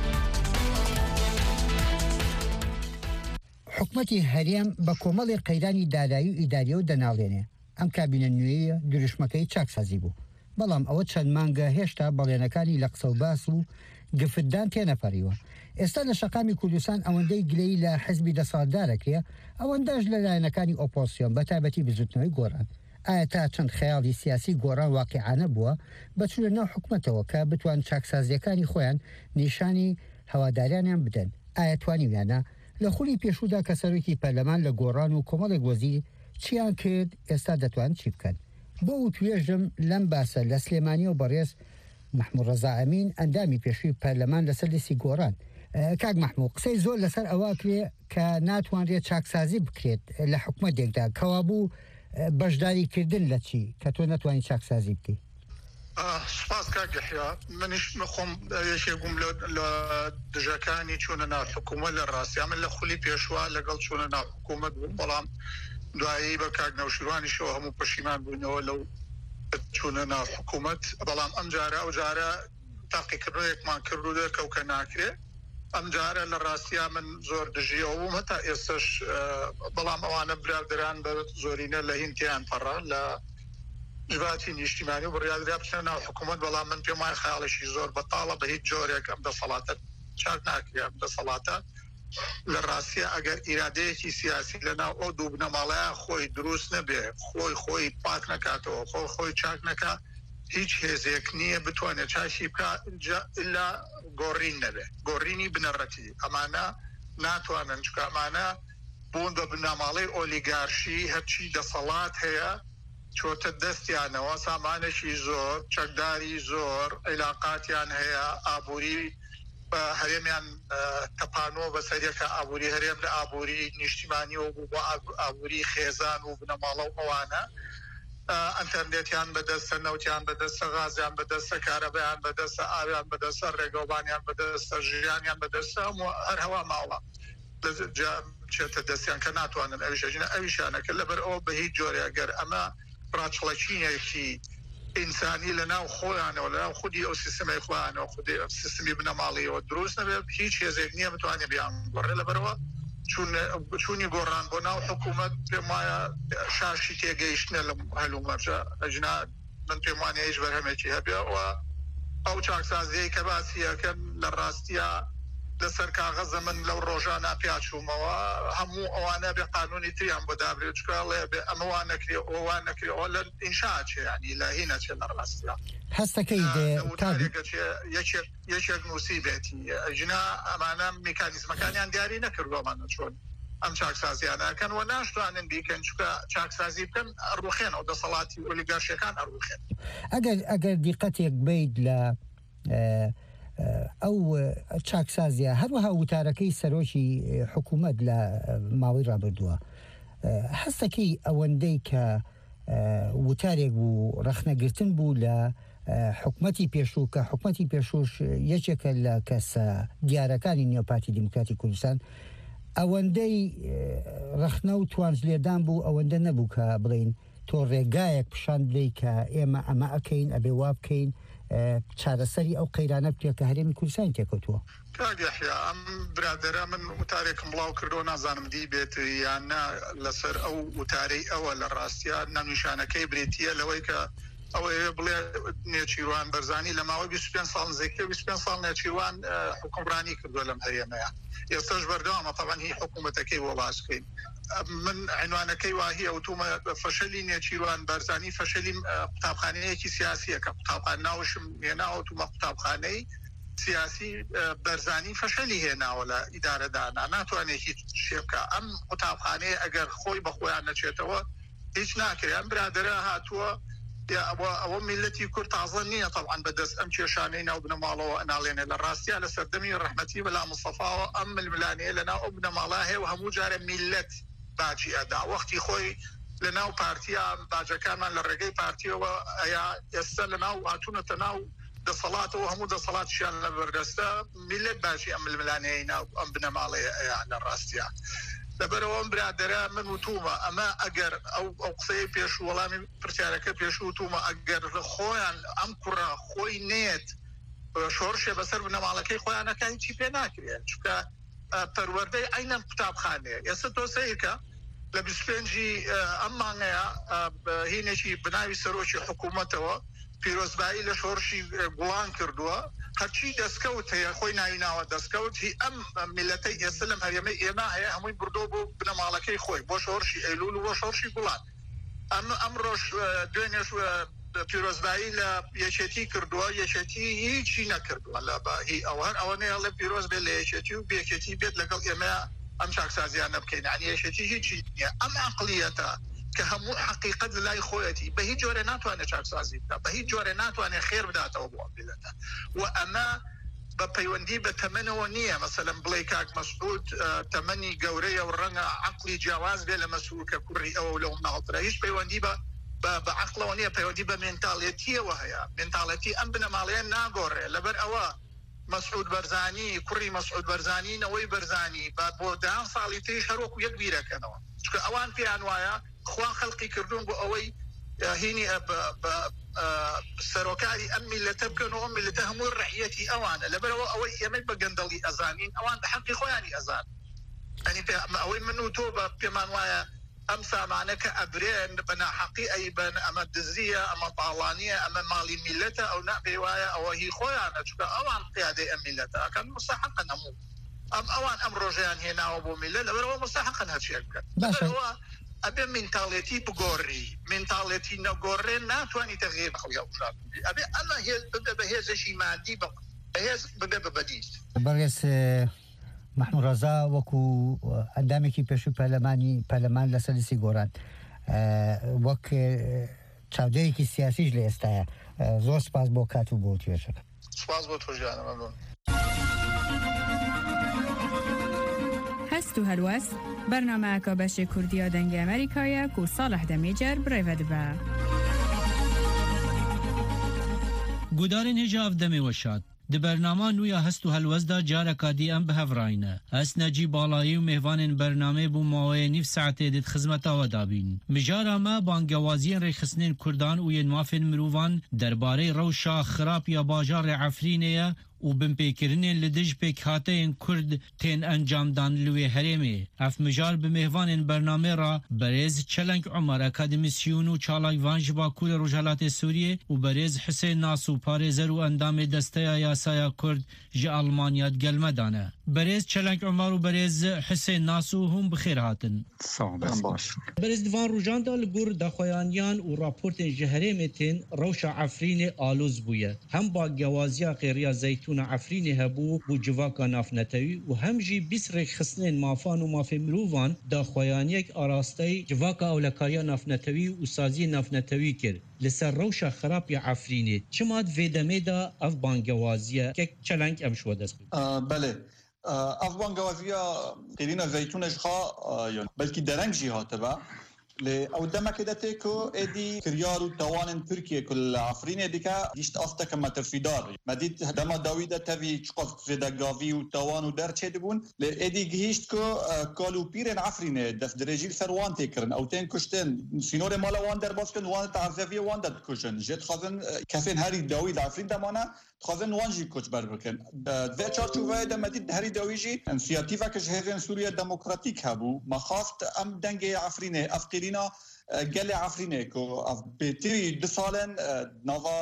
[SPEAKER 14] حکومەتی هەرێم بە کۆمەڵی قەیرانی دارایی و ئیداریە و دەناڵێنێ ئەم کابینە نوێیە دروشمەکەی چاکسازی بوو بەڵام ئەوە چەند مانگە هێشتا بەڵێنەکانی لە قسە و باس و گفتدان تێنەپەڕیوە ئێستا لە شەقامی کوردستان ئەوەندەی گلەی لە حزبی دەسەڵاتدارەکرێ ئەوەندەش لە لایەنەکانی ئۆپۆزیسیۆن بە تایبەتی بزوتنەوەی گۆڕان ئایا تا چەند خەیاڵی سیاسی گۆڕان واقعانە بووە بەچونە ناو حکومەتەوە کە بتوان چاکسازیەکانی خۆیان نیشانی هەواداریانیان بدەن ئایا توانیویانە لە خولی پێشودا کە سەرۆکی پەرلەمان لە گۆڕان و کۆمەڵێک وەزیر چیان کرد ئێستا دەتوان چی بکەن بۆ و توێژم لەم باسە لە سلێمانی و بەڕێز محموود ڕەزا ئەمین ئەندامی پێشووی پەرلەمان لەسەر لیستی گۆڕان کاک محموود قسەی زۆر لەسەر ئەوە کرێ کە ناتوانرێت چاکسازی بکرێت لە حکومەتێکدا کەوا بوو بەشداریکردن لە چی کە تۆ نەتوانین چاکسازی بکەیت
[SPEAKER 15] سپاس کاگەحیا منیش مخۆم یەکێکم لە دژەکانی چوونە ناو حکوومەت لە ڕاستیا من لە خولی پێشوا لەگەڵ چوونە ناو حکوومەت بووم بەڵام دوایی بە کاک نەوشیروانیشەوە هەموو پەشیمان بووینەوە لەو چوونە ناو حکوومەت بەڵام ئەم جارە ئەو جارە تاقیکردنەوەیەکمان کردو دەرکەوکە ناکرێ ئەم جارە لە ڕاستیا من زۆر دژیەوە بووم هەتا ئێستش بەڵام ئەوانە برادران بە زۆرینە لە هینتیان پەڕان لە جواتی نیشتیمانی و بڕیادرا بچنە ناو حکوومەت بەڵام من پێم وایە خەیاڵێکی زۆر بەتاڵە بە هیچ جۆرێک ئەم دەسەڵاتە چاک ناکرێ ئەم دەسەڵاتە لە ڕاستیە ئەگەر ئیرادەیەکی سیاسی لەناو ئەو دوو بنەماڵەیە خۆی دروست نەبێ خۆی خۆی پاک نەکاتەوە خۆی خۆی چاک نەکا هیچ هێزێک نییە بتوانێت چاشی بکە ئللا گۆڕین نەبێ گۆڕینی بنەڕەتی ئەمانە ناتوانن چکە ئەمانە بوون بە بنەماڵەی ئۆلیگارشی هەرچی دەسەڵات هەیە چۆتە دەستیانەوە سامانێکی زۆر چەکداری زۆر عیلاقاتیان هەیە ئابووری هەرێمیان تەپانۆ بە سەرەکە ئابووری هەرێم لە ئابووری نیشتیمانی و بوو بۆ ئابووری خێزان و بنەماڵە و ئەوانە ئەتەرنێتیان بەدەستە نەوتیان بەدەستە غازیان بەدەستە کارەبیان بەدەستە ئاویان بەدەستە ڕێگەوبانیان بەدەستە ژیانیان بەدەستە هەر هەوا ماوڵە چێتە دەستیان کە ناتوانن ئەویشەژینە ئەویشانەکە لەبەر ئەوە بە هیچ جۆرێگەر ئەمە ڕاچڵەچینێکی ئینسانی لە ناو خۆیانەوە لە ناو خودی ئەو سیستمی خۆیانەوە خودی سیستمی بنەماڵیەوە دروست نەبێت هیچ هێزێک نییە بتوانێت بیان گۆڕێ لەبەرەوە چوونی گۆڕان بۆ ناو حکوومەت پێم وایە شاشی تێگەیشتنە لە هەلومەرجە ئەجنا من پێم وانە هیچ بەرهەمێکی هەبێەوە ئەو چاکسازیەی کە باسیەکەن لە ڕاستیە لەسەر کاغەزە من لەو ڕۆژانە پیاچوومەوە هەموو ئەوانە بێ قانونی تریان بۆ دابرێت چکڵێ بێ ئەمەوان نەکرێ ئەوان نەکرێەوە لە ئینشاچێ ینی لە هینەچێت لە ڕاستیە
[SPEAKER 14] هەستەکەی
[SPEAKER 15] یەکێک نووسی بێتی ئەجنا ئەمانە میکانیزمەکانیان دیاری نەکردوەمانە چۆن ئەم چاکسازیانەکەن و ناشتوانن بیکەن چکە چاکسازی بکەن ئەڕوخێن ئەو دەسەڵاتی ئۆلیگارشیەکان ئەڕوخێن
[SPEAKER 14] ئەگەر ئەگەر دیقەتێک بیت لە ئەو چاکسازیە هەروەها وتارەکەی سەرۆکی حکوومەت لە ماوەی ڕابردووە هەستەکەی ئەوەندەی کە وتارێک بوو ڕەخنەگرتن بوو لە حکوومەتی پێشوو کە حکوومەتی پێشوش یەکێکە لە کەسە دیارەکانی نێوپارتی دیموکراتی کوردستان ئەوەندەی ڕەخنە و توانجلێدان بوو ئەوەندە نەبوو کە بڵین تۆ ڕێگایەک پیشان بدەی کە ئێمە ئەمە ئەکەین ئەبێ وا بکەین چارەسەری ئەو قەیرانە بکە کە هەرێمی کوردستان تێکەوتووە
[SPEAKER 15] کاگەحیا ئەم برادەرە من وتارێکم بڵاو کردو نازانم دی بێت یان لەسەر ئەو وتارەی ئەوە لە ڕاستیە نەنیشانەکەی برێتیە لەوەی کە ئەوەیە بڵێ نێچیروان بەرزانی لە ماوەی بیست و پێنج ساڵ نزیکە بیست و پێنج ساڵ نێچیروان حکومڕانی کردووە لەم هەرێمەیە ئێستاش بەردەوامە تەبەن هی حکوومەتەکەی بۆ باس بکەین من عنوانەکەی واهی ئەوتومە فەشەلی نێچیروان بەرزانی فەشەلی قوتابخانەیەکی سیاسیە کە قوتابخانە ناوشم هێناوەتومە قوتابخانەی سیاسی بەرزانی فەشەلی هێناوە لە ئیدارەدانا ناتوانێت هیچ شێ بکە ئەم قوتابخانەیە ئەگەر خۆی بە خۆیان نەچێتەوە هیچ ناکرێت ئەم برادەرە هاتووە ئەوە میلەتی کورد تازە نییە طبعاً بەدەست ئەم کێشانەی ناو بنەماڵەوە ئەناڵێنێ لە ڕاستیە لە سەردەمی ڕەحمەتی بەلا مستەفاوە ئەم ململانەیە لە ناو ئەو بنەماڵە هەیە و هەموو جارە میلەت باجی ئەدا وەختی خۆی لە ناو پارتیە باجەکانمان لە ڕێگەی پارتیەوە ئەیا ئێستا لە ناو هاتوونەتە ناو دەسەڵاتەوە هەموو دەسەڵاتیان لە بەردەستە میلەت باجی ئەم ململانەیە ناو ئەم بنەماڵەیە ئەیا لە ڕاستیە لەبەرەوە ئەم برادەرە من وتومە ئەمە ئەگەر ئەو ئەو قسەی پێش وەڵامی پرسیارەکە پێش وتومە ئەگەر خۆیان ئەم کوڕە خۆی نێت شۆڕشێ بەسەر بنەماڵەکەی خۆیانەکە هیچی پێ ناکرێت چکە پەروەردەی عینەن قوتابخانەیە ئێستا تۆ سەیرکە لە بیست و پێنجی ئەم مانگەیە هینێکی بناوی سەرۆکی حکوومەتەوە پیرۆزبایی لە شۆڕشی گوڵان کردووە هەرچی دەستکەوت هەیە خۆی ناویناوە دەستکەوت هی ئەم میلەتەی ئێستا لەم هەرێمەی ئێمە هەیە هەمووی بردۆ بۆ بنەماڵەکەی خۆی بۆ شۆڕشی ئەیلول و بۆ شۆڕشی گوڵان ئەم ئەم ڕۆژ دوێنێش پیرۆزبایی لە یەکێتی کردووە یەکێتی هیچی نەکردووە لە هی ئەو هەر ئەوەنەیە لە پیرۆز بێت لە یەکێتی و بێکێتی بێت لەگەڵ ئێمە ئەم چاکسازیانە بکەین عنی یەکێتی هیچی نییە ئەم عەقڵیەتە کە هەموو حقیقت لە لای خۆیەتی بە هیچ جۆرە ناتوانێت چاکسازی بکات بە هیچ جۆرە ناتوانێت خێر بداتەوە بۆ میلەتە و ئەمە بە پەیوەندی بە تەمەنەوە نییە مەسەلەن بڵێ کاک مەسعود تەمەنی گەورەیە و ڕەنگە عەقڵی جیاواز بێ لە مەسعود کە کوڕی ئەوە لەو ناڵترە هیچ پەیوەندی بە بعقلانية بيودي بمنتاليتية وهي منتاليتي أم بنمالين ناقوري لبر أوا مسعود برزاني كوري مسعود برزاني نوي برزاني بعد بودان صالي تيش هروك يكبيرة كانوا شكو أوان في أنواع خوان خلقي كردون بو أوي هيني ب ب سروكاري أمي اللي تبكن وأمي اللي تهمور رحيتي أوان لبر أوا أوي يمي بقندلي أزانين أوان بحقي خواني أزان يعني أوي منو توبة بمان وايا أمسا معناك أبرين بنا حقيقي بن أما الدزية أما طالانية أما مالي ملته أو نقبي وايا أو هي خويانا شكا أوان قيادة أم ملته كان مستحقا أمو أم أوان أم رجيان هنا وبو ملته هو مستحقا هالشيء هو أبي منتاليتي بقوري منتاليتي نقوري ناتواني تغيير خويا أولاد أبي أنا هي ببقى هي زي شيء مادي بقى هي ببقى بديس
[SPEAKER 14] بريس محمود رضا وەکو ئەندامێکی پێشووی پەرلەمانی پەرلەمان لەسەر لیستی گۆران وەک چاودێرێکی سیاسیش لە ئێستاە زۆر سپاس بۆ کات و بۆ توێژەکە
[SPEAKER 15] سپاس بۆ تۆ گیانە مەمنون
[SPEAKER 13] هەست و هەلوەست بەرنامەیەکە بەشی کوردیە دەنگی ئەمریکایە و ساڵح دەمێجەر برێڤە دەبە
[SPEAKER 16] گودارên hêja ev demê weşat. Di bernama nûya hest û helwezda careka dî em bihevranîne. Ez Necî Balayî û mêhvanên bernamê bû maweyê nîv saetê di xizmeta we dabîn. Mijara me bangewaziyên rêxistinên Kurdan û yên mafên mirovan derbarê rewşa xirap ya bajarê Efrînê ye û binpêkirinên li dij pêkhateyên Kurd tên encamdan li wê herêmê. Ev mijar bi mêhvanên bernamê ra Berêz Çelenk Umar akademîsyon û çalayvan ji Bakurê Rojhilatê Sûriyê û Berêz Hisên Nas û parêzer û endamê desteya yasaya Kurd ji Almanya gelme dane. Berêz Çelenk Umar û Berêz Hisên Nas û hûn bi xêr hatin. Berêz divan rojan da li gor daxuyaniyan û raportên ji herêmê tên rewşa Efrînê alûz bûye. Hem bagewaziya xêriya Zeytûna Efrînê hebû bû civaka navnetewî û hem jî bîst rêxistinên mafan û mafê mirovan daxuyaniyek arasteyî civaka ewlekariya navnetewî û saziyê navnetewî kir. Li ser rewşa xirap ya Efrînê çima vê demê da ev bangewaziya kek çelenk em şwe dest bi.
[SPEAKER 17] Belê. Ev bangewaziya têrîna Zeytûnê ji xwe belkî dereng jî hatibe. Li ew demekê de tê ku êdî kiryar û tawanên Tirkiye ku li Efrînê dike gîşt asteke metirfîdar. Me dît dema dawî de tevî çiqas zêdegavî û tawan û derçê dibûn. Li êdî gihîşt ku kalûpîrên Efrînê destdirêjî ser wan tê kirin. Ew tên kuştin. Sînorê mala wan derbas kirin wan terzeviyê wan de dikuşin. Jê dixwazin kesên herî dawî li Efrîn de mane dixwazin wan jî koçber bikin. Vê çarçoveyê de me dît herî dawî jî inisiyatîveke ji hêvên Sûriya Demokratîk hebû. Me xast em dengê Efrînê ev qîrîna gelê Efrînê ku ev bêtirî du salên nava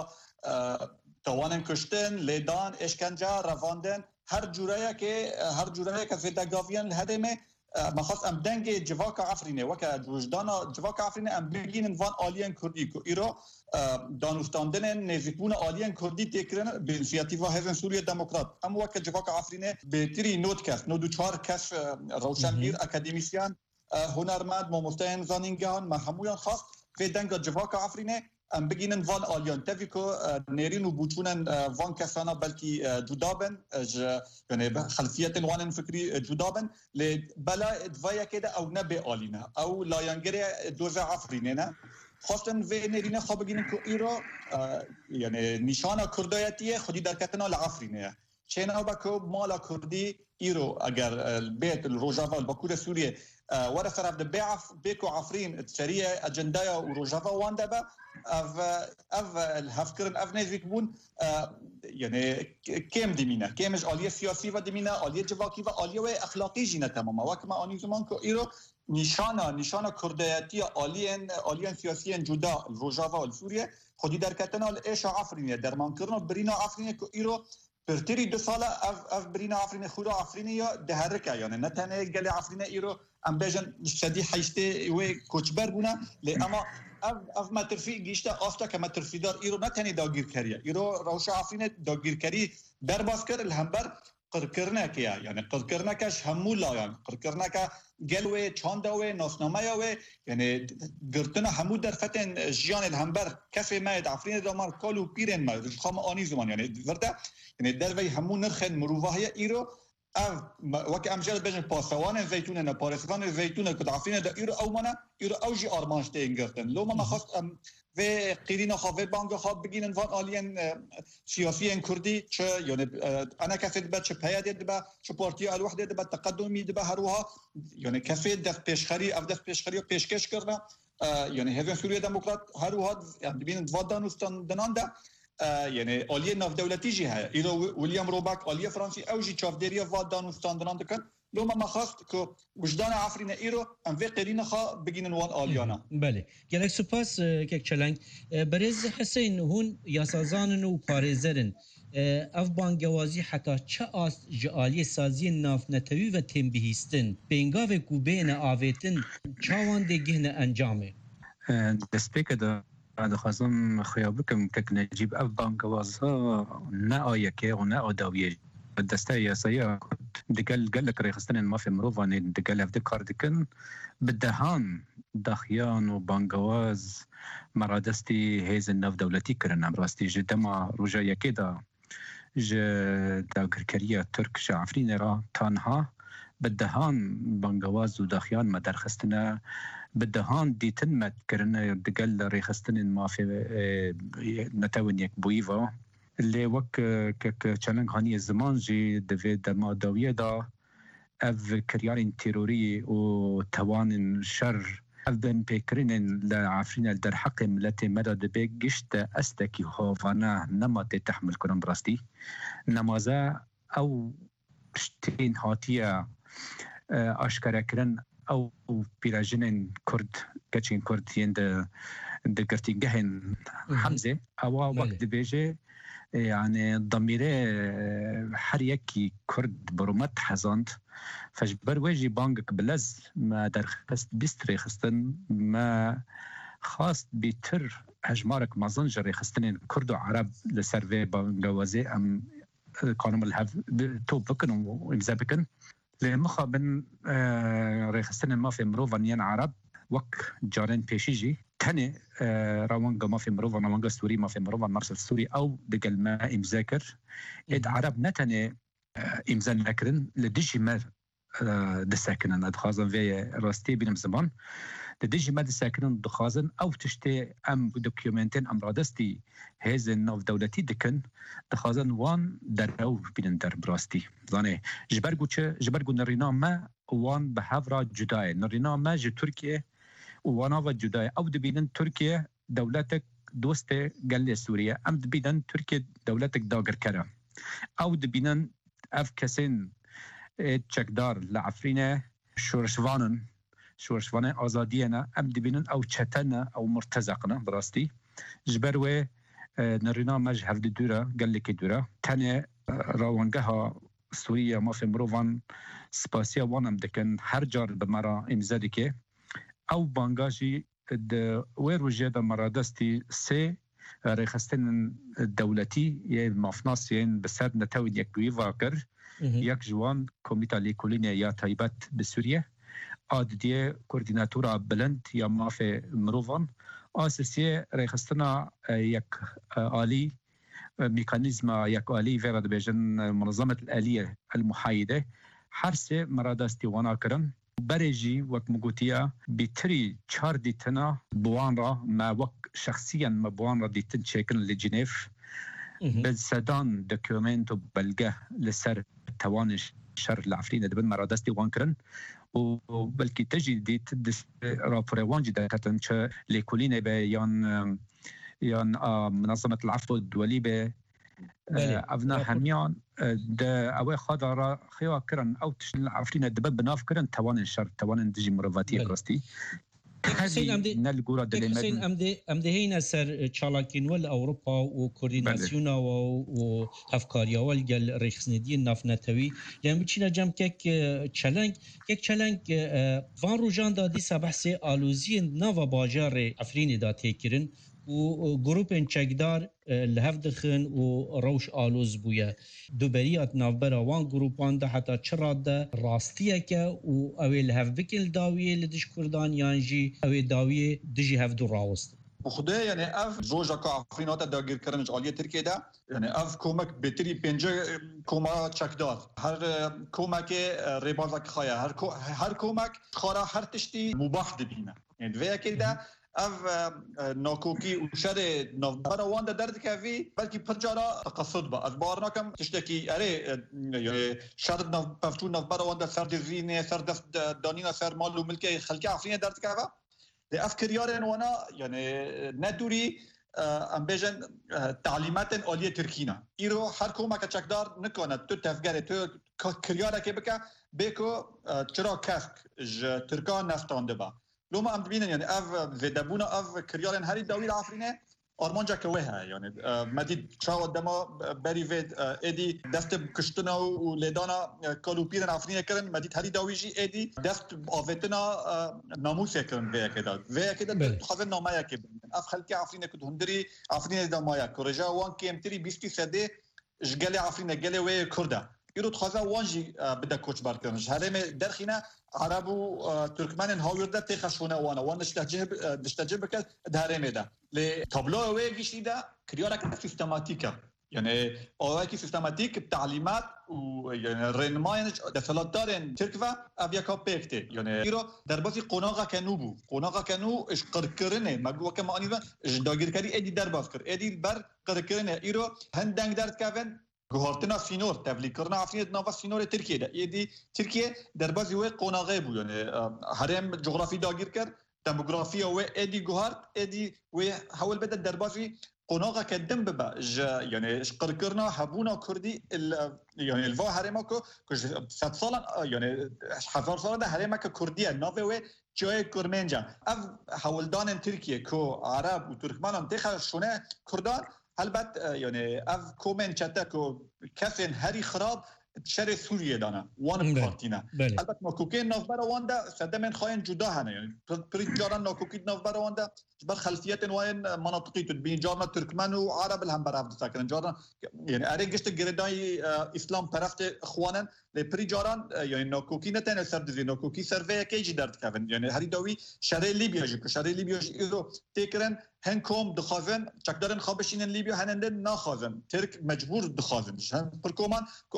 [SPEAKER 17] tawanên kuştin, lêdan, eşkence, revandin her cûreyekê her cûreyeke zêdegaviyan li herêmê me xast em dengê civaka Efrînê weke wijdana civaka Efrînê em bigînin van aliyên Kurdî ku îro danûstandinên nêzîkbûna aliyên Kurdî têkirin bi inisiyatîva hêvên Sûriya Demokrat. Em weke civaka Efrînê bêtirî nod kes, nod û çar kes rewşenbîr, akademîsyen, hunermend, mamosteyên zanîngehan me hemûyan xast vê denga civaka Efrînê em bigînin van aliyan tevî ku nêrîn û bûçûnên van kesana belkî cuda bin ji xelfiyetên wanên fikrî cuda bin lê bela divayekê de ew nebe alîne ew layangirê dozê Efrînê ne xwastin vê nêrînê xwe bigînin ku îro yani nîşana kurdayetiye xwedî derketina li Efrînê ye çênabe ku mala Kurdî îro eger bêt li Rojava li Bakurê Sûriyê were ser ev de bê ku Efrîn seriye ecendaya û Rojava wan de be ev ev hevkirin ev nêzik bûn yani kêm dimîne kêm ji aliyê siyasî ve dimîne aliyê civakî ve aliyê wê exlaqî jî ne temama wek me anî ziman ku îro nîşana nîşana kurdayetiya aliyên aliyên siyasiyên cuda li Rojava li Sûriye xwedî derketina li êşa Efrînê dermankirina birîna Efrînê ku îro pirtirî du sala ev ev birîna Efrînê xwira Efrînê ya diherike yani ne tenê gelê Efrînê îro em bêjin şedî heştê wê koçber bûne lê ama ev ev metirfî gîşte asteke metirfîdar îro ne tenê dagîrkeriye îro rewşa Efrînê dagîrkerî derbas kir li hember qirkirinekê ye yani qirkirineke ji hemû layan qirkirineke gel wê çanda wê nasnameya wê yani girtina hemû derfetên jiyanê li hember kesê me de Efrînê de mar kal û pîrên me ji xwe me anî ziman yani virde yani derveyî hemû nirxên mirovahiye îro اف وك امجاد بجن باسوان زيتون انا بارسان زيتون كدعفين دا ايرو او منا ايرو او جي ارمانش تنگرتن لو ما خاص ام و قيرينا خاوي بانك خاب بگين وان الين سياسيين كردي چ يعني انا كفيت با چ پياد با چ بارتي الوحده با تقدمي با هروها يعني كفيت دست پیشخري اف دست پیشخري پیشکش کرده يعني هذا سوريا ديمقراط هروها يعني بين دفادانستان دناندا يعني آلیه ناف دولتی جی ها ایرو ویلیام روباک آلیه فرانسی او جی چافدری واد دانستان دنان دکن لو ما خواست که وجدان عفرین ایرو ام وی قرین خوا بگینن وان آلیانا
[SPEAKER 16] بله گلک سپاس که چلنگ برز حسین هون یاسازانن و پارێزەرن اف بانگوازی حتی چه آس جعالی سازی ناف نتوی و تیم بهیستن بینگاو کو بین آویتن چاوان ده گهن انجامه
[SPEAKER 18] دسپیک ده دخوازم خیاب بکم که نجیب اف بانگوازها نه آیکه و نه آداویه دسته یاسایی دگل گلک ریخستن ما فی مروفانی دگل هفته کار دکن بدهان دخیان و بانگواز مرادستی هیز ناف دولتی کرن امراستی جدما روژا یکی دا ج داگرکریه ترک شعفرین را تانها بدهان بانگواز و دخیان ما درخستنه بدهان دیتن مد کرنه دگل ریخستن ما فی نتاون یک بویوا اللي وك ك چلنگ هاني زمان جي دوي دما داويه دا اف كريارين تيروري و توان شر اف بن بيكرين لعفرين در حق ملت مدد بيجشت استكي هوفانا نمات تحمل كرم براستي نمازا او شتين هاتيه اشكرا كرن او بيراجنين كرد كچين كرد يند دقرتين جهن حمزه او وقت بيجي يعني ضميره حريكي كرد برومت حزاند فجبر وجي بانك بلز ما درخست بيستري خستن ما خاص بيتر هجمارك مازنجر خستن كرد وعرب لسيرفي بانغوازي ام كانوا الهاف تو بكن ومزابكن لمخا بن ريخستن ما في مروفانيان عرب وك جارين بيشيجي تاني روانجا ما في مروفا روانجا سوري ما في مروفا مرسل سوري او دقل ما امذاكر اد عرب نتاني امزان نكرن لديجي ما دساكنن ادخازن في راستي بينم زمان لديجي ما دساكنن دخازن او تشتي ام دوكيومنتين ام رادستي هزن نوف دولتي دكن دخازن وان درو بين در براستي زاني جبرگو چه جبرگو نرينا ما وان بهافرا جداي نرينا ما ج تركيا وانا وجداي او دبينن تركيا دولتك دوست قال سوريا ام دبينن تركيا دولتك داغر كرا او دبينن اف كسين تشكدار لعفرينا شورشوانن شورشوانه ازادينا ام دبينن او چتنا او مرتزقنا براستي جبروي نرينا مج هفد دوره قال لك دوره تاني راونگها سوريا ما في مروفان سپاسيا وانم دكن هر جار بمرا امزادكه او بانگاجی د ویروجه د مرادستی سه رخصتن دولتی یه مافناسین بسر نتاوی یک دوی واکر یک جوان کمیتا لیکولینه یا تایبت بسوریه آدیه کوردیناتورا بلند یا ماف مروفان آسیسیه رخصتنا یک آلی ميكانيزم یک آلی ویرد بیجن منظمت الآلیه المحايده هر سه مرادستی وانا کرن بريجي وقت مقوتيا بتري چار ديتنا بوانرا ما وقت شخصيا ما بوانرا ديتن شكل لجنيف بالسدان دوكيومنتو بلقه لسر توانش شر العفرين دبن مرادستي وانكرن وبلكي تجي ديت رابور وانجي دكتن چه ليكولين بيان يان منظمة العفو الدولي به افنا هميان ده اوه خاطر خيوا كرن او تشن عفرين دبب بناف كرن توان الشر توان دجي مرواتي راستي
[SPEAKER 16] حسين امدي نلقورا دلي حسين امدي امدي هينا سر تشالاكين ولا اوروبا وكورديناسيون و افكاريا والجل ريخسندي نافنتوي يعني بتشينا جام كيك تشالنج كيك تشالنج فان روجان دا دي سبحسي الوزين نافا باجار عفرين دا تيكرن و گروپن چکدار لهف دخن و روش آلوز بویا دوبریات نافبرا وان گروپان ده حتی چرا ده راستیه که و اوی لهف بکل داویه لدش کردان یانجی اوی داویه دجی هف دو راوست
[SPEAKER 17] بخدا يعني اف زوجا كافرينات داگیر کردن عالیه ترکیه ده يعني اف کومک بتری پنجه کوما چکدار هر کومک ریبازک خایا هر هر کومک خارا هر تشتی مباح دبینه يعني دویا كده اف ناكوكي وشر نوبر واندا درد كافي بلكي برجارا تقصد با اخبارنا كم تشتكي اري يعني شر نوبفتو نوبر واندا سر دزينه سر دست دانينا سر مال وملكي خلقي عفرين درد كافا لافكر يارن وانا يعني ندوري ام بيجن تعليمات اوليه تركينا ايرو هر كوما كچكدار نكونه تو تفكر تو كريارا كبكا بيكو چرا كاسك تركان نفتان دبا لو ما ام ببینن يعني اف زدبونا اف كريارن هري داوي العفرينه ارمانجا كويها يعني مدي تشاو دما بري فيد ادي دست كشتنا ولدانا كالوبيرن عفرينه كرن مدي هري داويجي ادي دست افتنا ناموس كرن ويا كده ويا كده خاطر نمايا كده اف خلكي عفرينه كد هندري عفرينه دمايا كورجا وان كيمتري بيستي سدي جالي عفرينه جالي ويا كردا يرو تخازا وانجي بدا كوتش باركنج هرم درخينا عرب و ترکمن هاورده تخشونه وانا وانا دشتجب دشتجب که دهرمه ده ل تابلو ویگیشی ده کریارا که سیستماتیکه يعني اوراكي سيستماتيك بتعليمات و يعني رنماين دسلاتدارن تركفا ابيا كوبيكتي يعني يرو درباسي قوناغا كانوبو قوناغا كانو اش قركرنه مگو كما اني اش داگيركاري ادي درباس كر ادي بر قركرنه يرو هندنگ درد كافن گوهرتنا سینور تبلیغ کردن عفرین ناوا سینور ترکیه ده ایدی ترکیه در بعضی وقت قناغه بود یعنی هرم جغرافی داگیر کرد دموگرافی و ایدی گوهرت ایدی و حاول بده در بعضی قناغه کدم ببا یعنی شقر کردن حبونا کردی یعنی الوا هرم کو که صد سال یعنی هزار سال ده هرم که کردیه ناوه و جای کرمنجا اف حاول دانن ترکیه کو عرب و ترکمنان تخشونه کردان البته يعني اف کومن چته کو کسین هری خراب شر سوریه دانه وان پارتینا البته ناکوکی نوبر واندا صدمن خاين جدا هنه يعني بريد جاران ناکوکی نوبر واندا بر خلفيات وين مناطقي بين جارنا تركمان وعرب الهم برافد ساكن جارنا يعني اريجشت جرداي اسلام طرفت اخوانا لبري جاران يعني ناکوکی نتن سر دي ناکوکی سروي كيجي درد كافن يعني هري داوي شري ليبيا جو شري ليبيا جو تكرن هنكم دخازن چکدارن خوابشینن لیبیا هننده ناخازن ترک مجبور دخازن هم پرکومان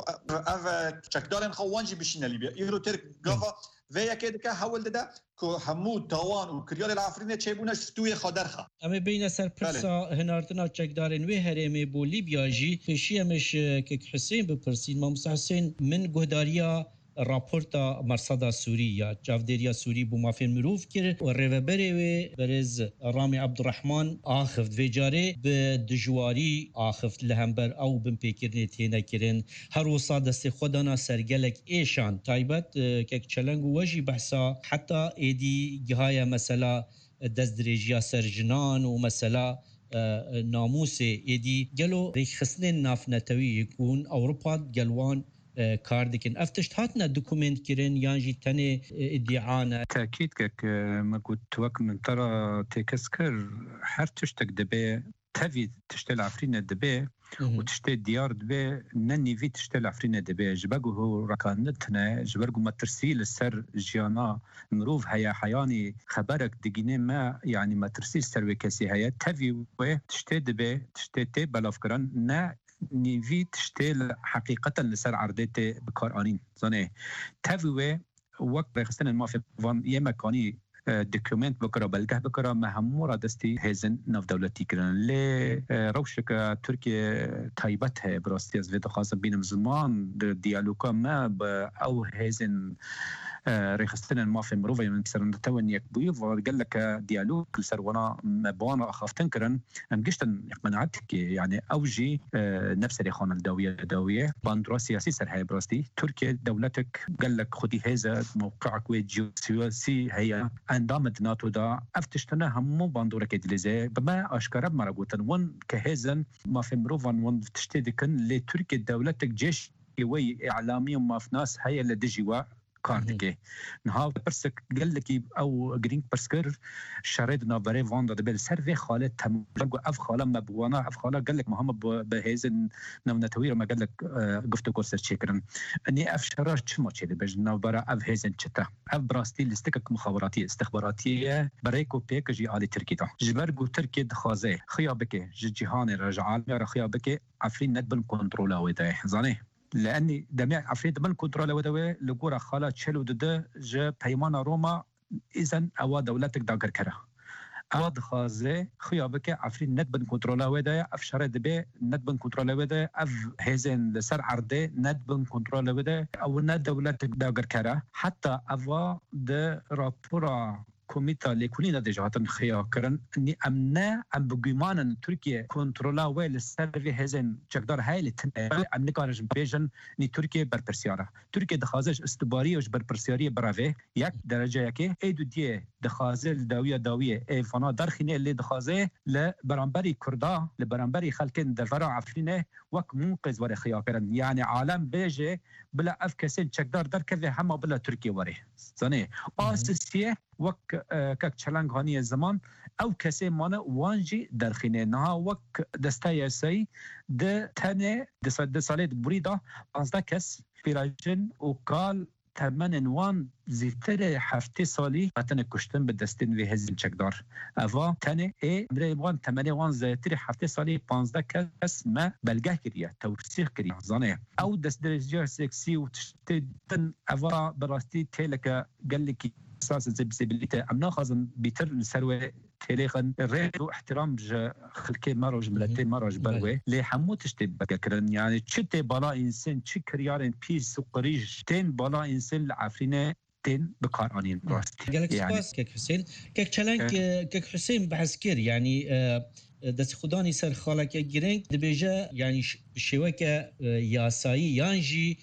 [SPEAKER 17] اف چکدارن خوانجی بشینن لیبیا ایرو ترک گافا و یکی دیگه حول داده که همو تاوان و کریال العفرینه چه بونه ستوی خادرخه
[SPEAKER 16] اما بین سر پرسا هناردنا چکدارن و هرمی بو لیبیا جی پیشی همش که حسین بپرسین ماموس حسین من گهداریا راپورتا مرصد سوريا جافديريا سوري بمافين مروف كر والريفبري برز رامي عبد الرحمن آخفت فيجاري بدجواري آخفت لهمبر أو بمبيكرني تينا كرن هر وصا دست خودانا سرگلك إيشان تايبت كك چلنگ وجي بحثا حتى إيدي جهايا مثلا دست دريجيا سرجنان ومثلا ناموس إيدي جلو ريخسنين نافنتوي يكون أوروبا جلوان كاردكن افتشت هاتنا دوكومنت كيرن يانجي تاني ادعانا
[SPEAKER 18] تاكيد كك ما قلت وك من ترى تكسكر هر تشتك دبي تفي تشتل عفرين دبي وتشتي ديار دبي نني في تشتل عفرين دبي جبقو هو ركانتنا جبرقو ما ترسيل السر جيانا مروف هيا حياني خبرك دقيني ما يعني ما ترسيل سر وكسي هيا تفي تشتي دبي تشتي تي بلافكران نا نيفي تشتيل حقيقة لسر عردته بكارانين زانه تفوه وقت رخصتن ما في فان يمكاني دوكيومنت بكرة بلده بكرة مهمورة دستي هزن ناف دولتي كرن لي روشك تركيا تايبتها براستي از فيدا خاصة بين زمان ديالوكا ما او هزن رخصتن ما في مروفا من سرن تون يكبوي وقال لك ديالوج لسر وانا مبانا اخافتن كرن ام قشتن منعتك يعني اوجي نفس ريخان الدوية دوية باندرا سياسي سر هاي براستي تركيا دولتك قال لك خدي هذا موقعك وجيو سياسي هي اندام ناتو دا افتشتنا همو باندورا كدلزه بما اشكرب مربوطن ون كهزن ما في مروفا ون تشتدكن لتركيا دولتك جيش وي اعلامي وما في ناس هي اللي دجوا كاردكي نها برسك قال لك او جرين برسكر شريد نافري فوندا دبل سيرفي خاله تم اف خاله مبوانا اف خاله قال لك محمد بهيزن نمنا توير ما قال لك قفت كورس شكرا اني اف شراش ما تشي بج نافرا اف هيزن تشتا اف براستي لستك مخابراتي استخباراتيه بريكو بيك جي علي تركيا جبرغو تركي دخازه خيابك جهان رجع يا خيابك عفرين ندبل كنترولا ودا زاني لاني دمع عفريت من كنترول ودوي لقورا خاله تشلو دده ج بيمان روما اذا او دولتك داغر كره اواد خازه خيابك عفريت ند بن كنترول ودا افشر دبي ند بن كنترول ودا اف هيزن لسر عرضه ند بن كنترول ودا او ند دولتك داغر كره حتى افا د رابورا كوميتا لكلنا دجاتن خيا كرن اني امنا ام بغيمان تركيا كنترولا ويل سيرفي هزن چقدر هاي ام نكارج بيجن ني تركيا برپرسياره تركيا دخازج استباري وج برپرسياري براوي یک درجه يكي ايدو دي دخازل داويه داويه اي فنا درخني اللي دخازه لبرامبري كردا لبرامبري خلكن دفرع عفرينه وك منقذ وري خيا كرن يعني عالم بيجي بلا افكسل چقدر دركه هم بلا تركيا وري زني اساسيه وك كك چلنگ هانی زمان او کسی مانه وانجی درخینه نها وک دسته سی ده تنه ده ساله بریدا پانزده کس پیراجن و کال تمن وان زیتر هفته سالی وطن کشتن به دستین وی هزین چکدار اوا تنه ای امره وان تمن وان زیتر هفته سالی پانزده کس ما بلگه کریه توسیق کریه زانه او دست درجه سکسی و تشتن اوا براستی تیلک گلکی اساس زبزبليته امنا خازن بيتر السروه تاريخا الريد واحترام خلكي مروج ملتي مروج بروي لي حمو تشتي بكرن يعني تشتي بالا انسان تشي كريارن بيس وقريج تين بالا انسان عفرينه تين بقارانين براست
[SPEAKER 16] يعني كك حسين كك چلنج كك حسين بحسكر يعني دست خدانی سر خالک گرنگ دبیجه یعنی شوکه یاسایی یانجی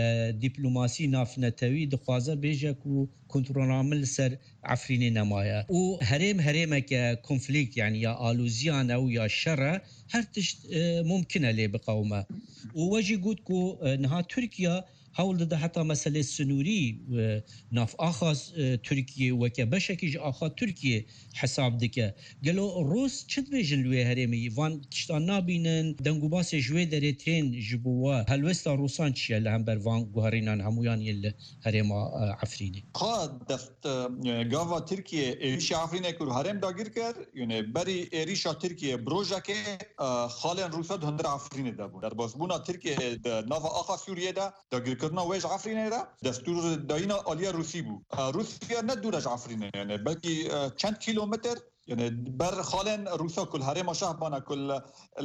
[SPEAKER 16] دیپلماسی نافنتوی دخوازه بیجه کو کنترل عامل سر عفرین نمایا و هرم هرمه که کنفلیکت يعني یا آلوزیان او یا شر هر تشت ممکنه لی بقومه و وجه گود کو نها ترکیا حول ده حتى مسألة السنوري ناف آخاز تركيا وكبشكيج آخا تركيا حساب دكا قالوا الروس چد بيجن لوي هرمي وان تشتان نابينن دنگو باس جوي دريتين جبوا هلوستا روسان چيا لهم بر وان گوهرينان همويان يل هرما عفريني
[SPEAKER 17] خاد دفت گاوا تركيا ايش عفريني كور هرم داگير كر يعني بري ايريشا تركيا بروجا كي خالن روسا هندر عفريني دابو در بازبونا تركيا ناف آخا سوريا دا داگير کرنا ویج عفرینه را دستور داینا آلیا روسی بو روسیا نه دورج عفرینه یعنی بلکه چند کیلومتر يعني بر خالن روسا كل هرم شهبانا كل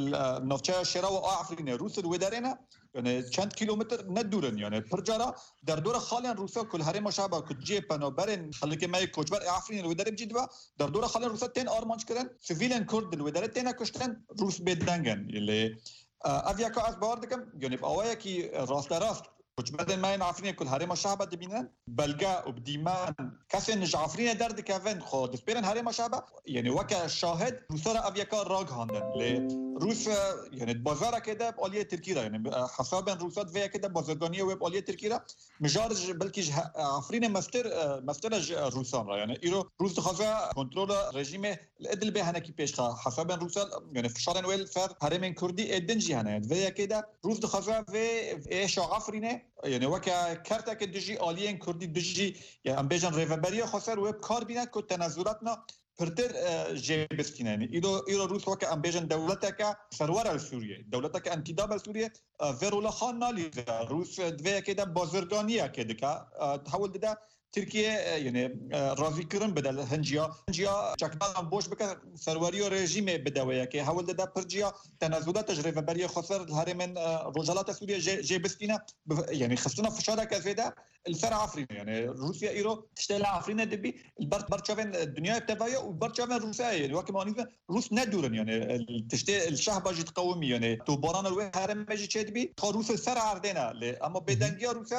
[SPEAKER 17] نفچه شرا و عفرینه روس ودارنا يعني چند کیلومتر ندورن يعني برجارا در دور خالن روسا كل هرم شهبا كل جيبنا برن خليك ما كوجبر عفرين الودار بجدوا در دور خالن روسا تين ارمانج كرن سيفيلن كرد الودار تين كشتن روس بدنگن اللي افياكا از باردكم يعني باوايا كي راست راست كوش بدل ما ينعفرين كل هرم شعبة دبينن بلقاء وبديمان كسن جعفرين درد كافن خود سبيرن هرم شعبة يعني وكا شاهد روسارا افياكا راغ هاندن لروس يعني بازارا كده بآلية تركيا يعني حسابا روسات فيها كده بازارغانية وبآلية تركيا مجارج بلكي عفرين مستر مسترج روسان را يعني إيرو روس دخازا كنترول رژیم الادل به هنکی پیش خا حسابا روسال يعني فشارن ويل فر هرم كردي ادنجي هنا فيها كده روس دخازا في ايش عفرينه يعني وكا كارتك دجي آليين كردي دجي يعني ام بيجن ريفبريا خسر ويب كار بينا كو تنازلاتنا پرتر جيبستينا يعني إيرو إيرو روس وكا ام بيجن دولتك سروار سوريا دولتك انتداب سوريا فيرولا خان نالي روس دويا كده بازرگانية كده تحول ده تركيا يعني راضي كرم بدل هنجيا هنجيا چكدان بوش بك سرواريو رژیم بدويه كي حول ده برجيا تنازلات تجربه بريه خسر الهرم رجالات سوريا جيبستينا يعني خصنا فشاره كذا الفرع عفرين يعني روسيا ايرو تشتغل عفرين دبي البرت برشافن الدنيا بتبايا وبرشافن روسيا يعني وكمان روس ندورن يعني تشتغل الشعب جي تقومي يعني تو باران الهرم جي تشدبي روس الفرع عردنا اما بدنجيا روسيا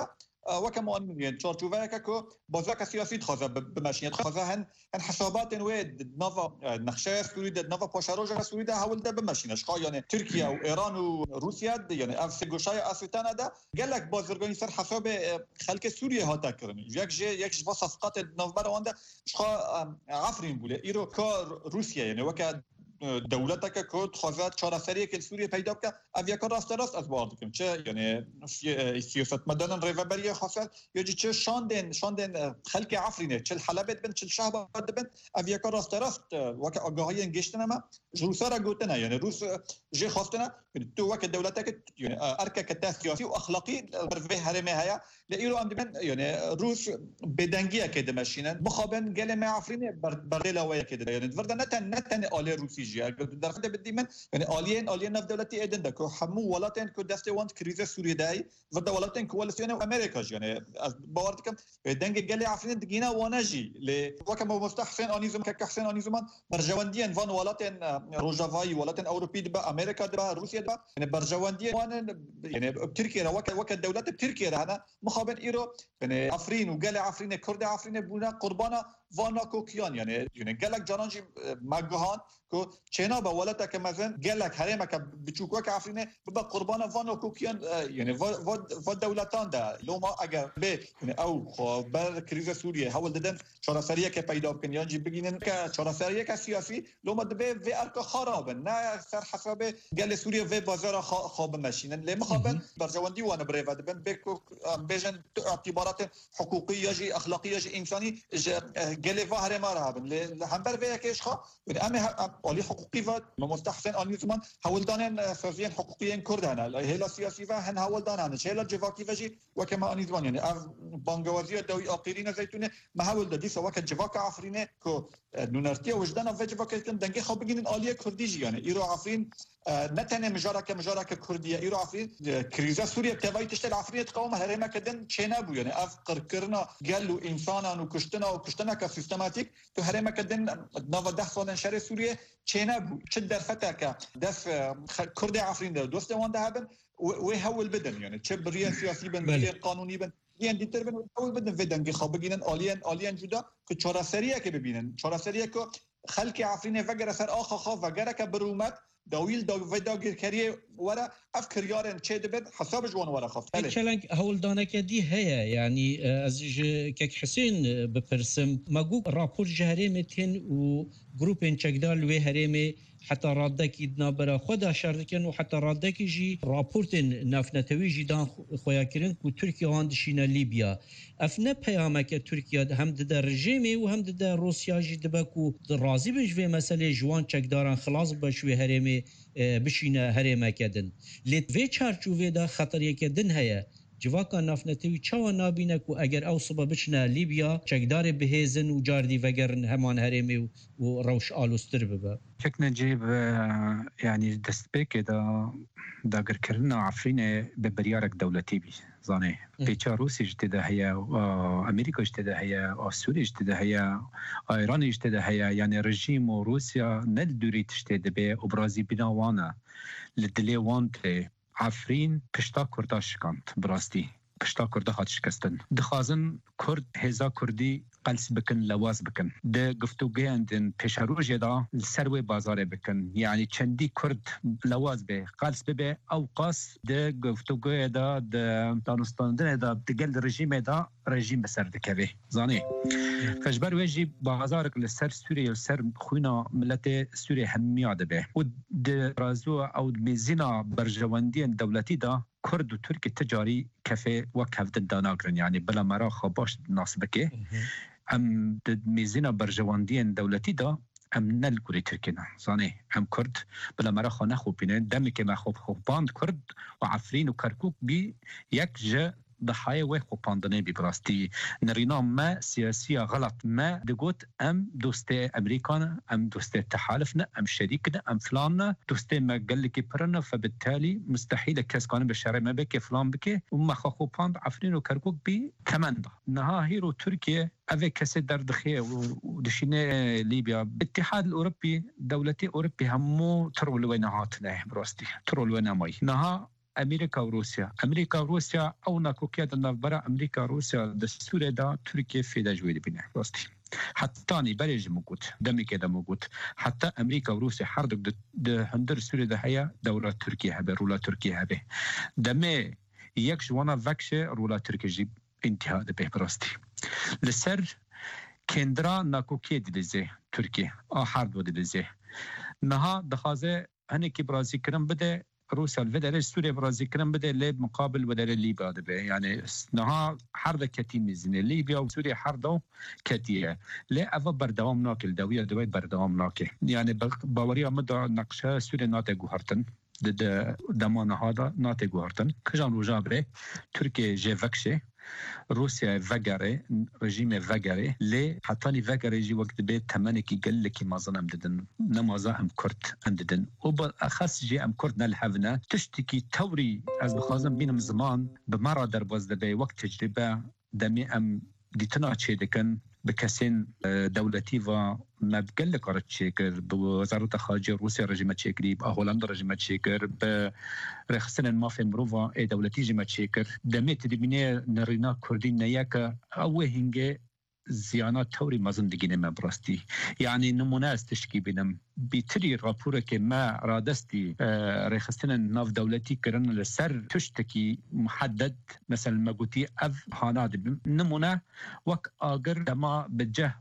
[SPEAKER 17] وكم ان تشارتشوفا كو بوزاك سياسي تخذ بماشيه تخذ هن هن حسابات ويد نوفا نخشى سوريا نوفا باشاروجا سوريا هول ده بماشيه شقا يعني تركيا وايران وروسيا يعني اف سيغوشاي اسوتانا ده قال لك بازرگانی سر حساب خلق سوريا هاتا كرني يك جي يك جوا صفقات نوفا وانده شقا عفرين بوله ايرو كار روسيا يعني وك دولتك كود خذت چارەسەری که سوریه پیدا کرد اویا کار راست راست از بار دکم چه یعنی سیاست مدن ریوبری خاصه یا چه شاندن شاندن خلق عفرینه چه حلبت بن چه شهر بن اویا کار راست راست وقت آگاهی انگشتن ما روسا را گوتنه یعنی روس جه خواستنه تو وقت دولتك یعنی ارکه سیاسی و اخلاقی به هرمه هيا لایرو ام دبن یعنی روس بدنگیه که دمشینن بخابن گله ما عفرینه بردلا ویا که یعنی ورده نتن نتن آل روسی در خد بدي من يعني آليين آليين نف دولتي إيدن ده كو حمو ولاتين كو دستي وانت كريزة سوريا داي وده ولاتين كواليسيون وأمريكا يعني باوردكم دنگ جالي عفرين دقينا وانجي ل وكم مستحسن أنيزم كحسن أنيزمان برجوانديان فان ولاتين روجافاي ولاتين أوروبي دبا أمريكا دبا روسيا دبا يعني برجوانديان وان يعني بتركيا وك وك الدولات بتركيا هنا مخابن إيرو يعني عفرين وجالي عفرين كرد عفرين بونا قربانا وانا کوکیان یعنی یعنی گلک جانانجی مگهان کو چنا با ولتا که مثلا گلک حرمه که بچوکو که عفرینه با قربان وانا کوکیان یعنی و و دولتان ده لو ما اگر به یعنی او خو بر کریز سوریه حول دادن چارەسەریه که پیدا کن یعنی بگینن که چارەسەریه که سیاسی لو ما به و ارک خراب نه سر حساب گل سوریه و بازار خواب ماشینن لما خابن برجواندی وانا بريفا دبن بكو بيجن اعتبارات حقوقيه جي اخلاقيه جي انساني گله و هر ما رهبن هم بر وی کش خو ام علی حقوقی و مستحسن آن زمان هولدان سازیان حقوقی کردن هلا سیاسی و هن هولدان چهلا جواکی وجی و کما آن زمان یعنی بانگوازی دوی آخرین زیتونه ما هول دادی سوا که جواک عفرینه کو نونرتی وجدان و جواک کن دنگه خو بگین علی کردی یعنی ایرو عفرین نتنه مجارك مجارك كرديه ايرو عفرين كريزه سوريا تبعي تشتغل عفرين تقاوم هرمه كدن چنابو يعني افقر كرنا قالوا انسانا وكشتنا وكشتنا كسيستماتيك تو هرمه كدن نوفا ده سال شهر سوريا چنابو چه درفتك دف كرد عفرين ده دوست وان ده هبن ويهول بدن يعني چه بريه سياسي بن بريه قانوني بن يعني دیتر بن ويهول بدن بدن که خواب بگینن آلین آلین جدا که چارەسەریه که ببینن چارەسەریه که خلق عفرين وگر سر آخا خا وگر که برومت داویل دا ودا گیرکاری ورا افکر یارن چه دبد حساب جوان ورا خفت
[SPEAKER 16] کلنگ هولدانه کدی هيا يعني از كك حسين بپرسم مگو راپور جهره متن و گروپ چگدال و هرمه حتى رادك يدنا برا خدا شردكن وحتى رادك يجي رابورتن نافنتوي جدان خوياكرن كو تركيا هاندشينا ليبيا افنا بيامك تركيا هم د رژیمی و هم د روسیا جدبکو راضی بجوی مسئله جوان چکداران خلاص بشوی هرمی بشینه هرمه کدن لیت وی چارچوبه دا خطر یکدن هيا جواکا نافنتوی چاوا نابینکو اگر او صبح بچنه لیبیا چکدار بهزن و جاردی وگرن همان هرمی و روش آلوستر ببا
[SPEAKER 18] چک نجيب يعني دستبيك دا داگر کرنا عفرين ببريارك دولتي بي زاني بيچا روسي جتدا هيا امريكا جتدا هيا سوريا جتدا هيا ايران جتدا هيا يعني رژیم روسيا ندوري تشتد به ابرازي بناوانا لدلي وانت عفرين پشتا کرداش کانت براستی پشتا کرده هات شکستن دخازن کرد هزا کردی قلس بکن لواز بکن ده گفتگوی اندن پیشروج دا سروی بازار بکن یعنی چندی کرد لواز به قلس ببه او قاس ده گفتگوی دا ده دانستاندن دا دگل رژیم دا رژیم بسر دکوه زانی فجبر ویجی بازارک لسر سوریه و سر خوینا ملت سوریه همیاده به و ده رازو او میزینا برجواندی دولتی دا کرد و ترک تجاری کفه و کفدن داناگرن یعنی بلا مرا خواباش ناسبکه ام د میزینا برجواندی دولتی دا ام نل کوری ترکینا زانی ام کرد بلا مرا خانه خوب بینن دمی که ما خوب خوب باند کرد و عفرین و کرکوک بی یک جه ضحايا ويخو باندني ببراستي نرينا ما سياسية غلط ما دقوت أم دوستي أمريكانا أم دوستي تحالفنا أم شريكنا أم فلاننا دوستي ما قال لك برنا فبالتالي مستحيل كاس كان بالشارع ما بكي فلان بكي وما خاخو باند عفرين وكركوك بي كماندا نها هيرو تركيا أفي كاسي دردخية ودشينا ليبيا الاتحاد الأوروبي دولتي أوروبي همو ترول وين هاتنا براستي ترول وين ماي نها امریکا و روسیا امریکا و روسیا او ناکوکیا د نوبره امریکا و روسیا د سوریه دا ترکیه فیدا جوید بینه راستی حتی نی برج موجود دمی که موجود حتی امریکا و روسیا هر دو د هندر سوریه ده هيا دوله ترکیه هبه رولا ترکیه هبه دمه یک جوانا وکشه رولا ترکیه انتها ده به راستی لسر کندرا ناکوکی دیزه ترکیه آخر دو دیزه نها دخازه هنی که برازی کرن بده روسیا الفدرالية سوريا برازي كلام بدأ ليب مقابل بدل ليبيا ده يعني نها حرب كتير مزنة ليبيا وسوريا حرب كتير لا أفا بردوام ناكل دوية دوية بردوام ناكل يعني باوريا مدة نقشة سوريا ناتي جوهرتن ده دمان هذا ناتي جوهرتن كجان روجابره تركيا جيفكشه روسيا فجرة رژیم فجرة لی حتی فجرة جی وقت به تمنی کی گل کی مازنم ددن نمازا هم کرد انددن و با اخص جی ام کرد نلحفنا تشتکی توری از بخوازم بینم زمان به مرا در باز به وقت تجربه دمی ام دیتنا چه دکن به کسین دولتی و مبگل کارت چیکر به وزارت خارجه روسیه رژیم چیکری به هلند رژیم چیکر به رخصتن مافی مروفا ای دولتی رژیم چیکر دمیت دیمینه نرینا کردی نیاک اوه هنگه زیانات توری مازندگی نم براستی یعنی نمونه است تشکی بینم بیتری راپوره که ما رادستی رخصتن ناف دولتی کردن لسر تشتکی محدد مثل ما قلتی اف هاناد نمونه وک آگر دما بجه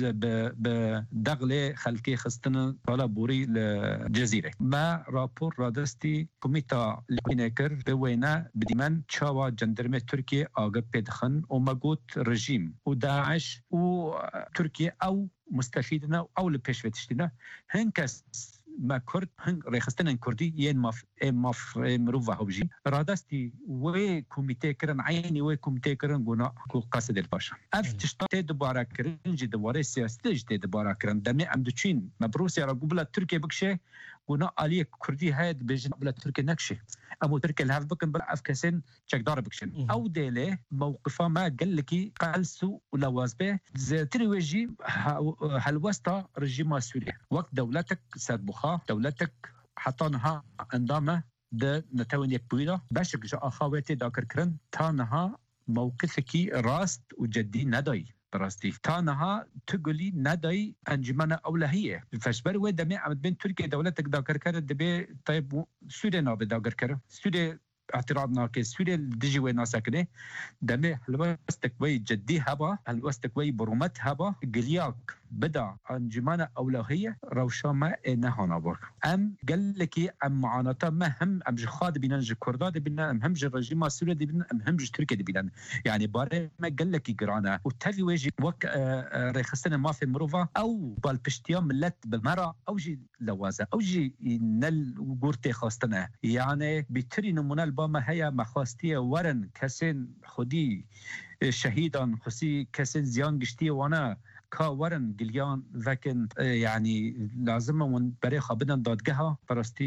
[SPEAKER 18] بدغل خلقی خستن طالا بوری لجزیره ما راپور رادستی کمیتا لینه کرد به وینا بدیمن چاوا جندرمه ترکیه آگر پیدخن و ما گوت رژیم و داعش و ترکیه او مستفیدنا او لپیشوتشتینا هنکس ما کرد هنگ رخصتن کردی ین ماف ماف مروفا هوجی رادستی و کمیته کرن عینی و کمیته کرن گنا کو قصد الباشا اف تشتات دوباره کرن جی دوباره سیاست جدی دوباره کرن دمی امدچین مبروسیا را قبل ترکیه بکشه گنا علی کردی هاد بجن قبل ترکیه نکشه اما تركيا الهاف بكن بلا افكسين تشكدار بكشن او ديله موقفه ما قال لك قالسو ولوازبه تريوجي هالوسطى رجيم سوريا وقت دولتك سربخا دولتك حطانها اندامه ده نتاون يك بويدا باشك جا اخواتي داكر كرن تانها موقفك راست وجدي نداي براستي تانها تقولي نداي انجمنا اولهيه فشبر وين دمي عمد بين تركيا دولتك داكر كره دبي طيب سوريا ناب داكر كره سوريا اعتراضنا كي سوريا دجي وين ناسكني دمي الوستك وي جدي هبا الوستك وي برومت هبا قلياك بدا انجمنا اولهيه روشاما انها نابر ام قال لك ام معاناته ما هم ام جخاد بينن كرداد بينن ام هم الرجيم سوريا دي بينن ام هم تركيا دي بينن يعني باره ما قال لك قرانا وتفي ويجي وك ريخستنا ما في مروفا او بالبشتيا ملت بالمرا او جي لوازه او جي نل وغورتي خاستنا يعني بتري نمونه الباما هي مخاستيه ورن كسين خدي شهيدا خصي كسين زيان قشتي وانا كاورن جليان لكن يعني لازم من بري خابدن دادگاه براستی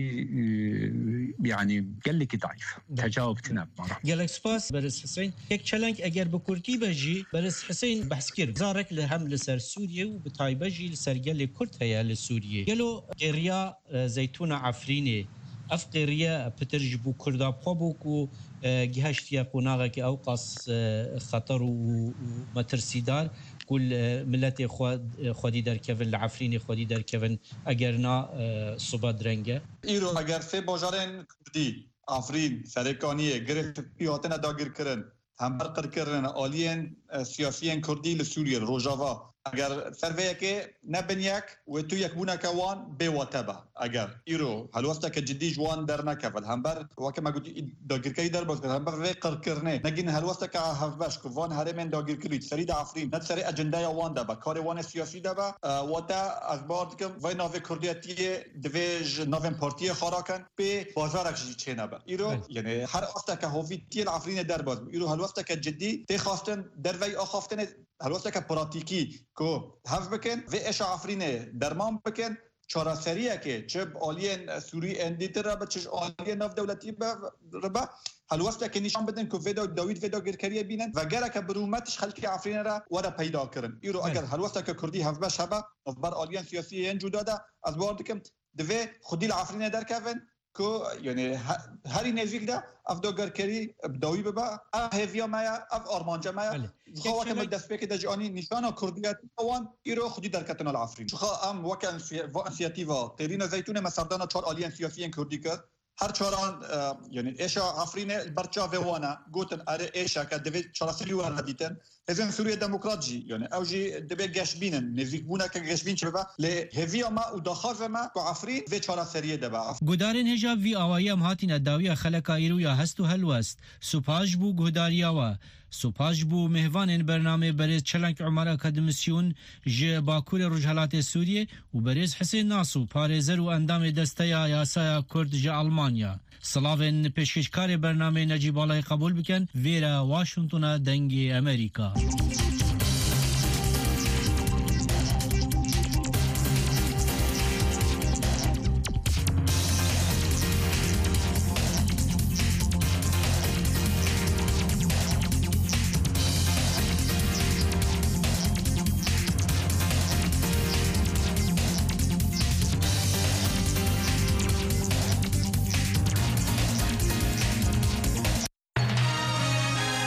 [SPEAKER 18] يعني قال لك ضعيف تجاوبتنا
[SPEAKER 16] قالك سپاس برس حسين یک چلنگ اگر بکردی بجی برس حسين بحث کرد زارك لهم لسر سوريا وبتايبجي لسر قال كرد هيا لسوريا قالوا قريا زيتون عفريني اف قريا بترجبو كردا بوبوكو جهشتيا قناغك اوقاس خطر ومترسيدار كل ملتي خودي در كيفن العفريني خودي در كيفن اجرنا صباد رنگه
[SPEAKER 17] ايرو اگر في بوجارن كردي عفرين فريقانيه گرفت پیاتنا داگیر کرن هم برقر کرن آلین سیاسیین کردی لسوریه روجاوا اگر سرویه که نبن یک و تو یک بونه کوان به واتبه اگر ایرو هلوسته که جدی جوان در نکفل هم بر واکه ما گویی داگیر کی در باز هم بر قر کرنه نگین هلوسته که هفبش که وان هرمن داگیر کلید سری عفرین نه سری اجنده وان ده با کار وان سیاسی ده با واتا اخبار کم وای ناو کردیتی دویج ناو پارتی خاراکن به بازارک جی چنه با ایرو یعنی هر وقت که هویتی العفرین در باز ایرو هلوسته که جدی تی خواستن در وی آخافتن هلوسته که پراتیکی کو هف بکن و اش عفرینه درمان بکن چهار سریه که چه آلین سوری اندیتر را به چه آلین ناف دولتی را هلوسته که نشان بدن که ویدا داوید ویدا گرکریه بینن و گره که برومتش خلقی عفرینه را وره پیدا کرن ایرو اگر هلوسته که کردی هف بش هبه بر آلین سیاسی این جدا ده از بار دکم دوی خودی العفرینه در کفن که یعنی هری نزدیک ده افداگرکری بدوی ببا هفیا مایا اف آرمانجا مایا خواهد که دست به که دجانی نشانه کردیت آوان ایرو خودی در کتن العفرین شخصا ام وکن انسیاتیوا ترین زیتون مسردان چهار آلیان سیاسی کردی کرد هر چهاران یعنی ایشا عفرین برچا ووانا گوتن اره ایشا که دوید چراسلی ورد دیتن هزین سوریه دموکرات جی یعنی او جی دبی گشبینن نزیک بونا که گشبین چه ببا لی هویا ما و داخاز ما که عفرین وی چراسلیه دبا
[SPEAKER 16] گودارن هجا وی آوائی هم هاتین اداوی خلقا ایرو یا هست و هلوست سپاش بو گوداریا و سپاش بو مهوان برنامه برز چلنک عمر اکادمیسیون ج باکور رجحلات سوریه و برز حسین ناسو پارزر و اندام دسته یاسای کرد ج آلمانیا سلاوین پیشکشکار برنامه نجیب آلای قبول بکن ویرا واشنطن دنگ امریکا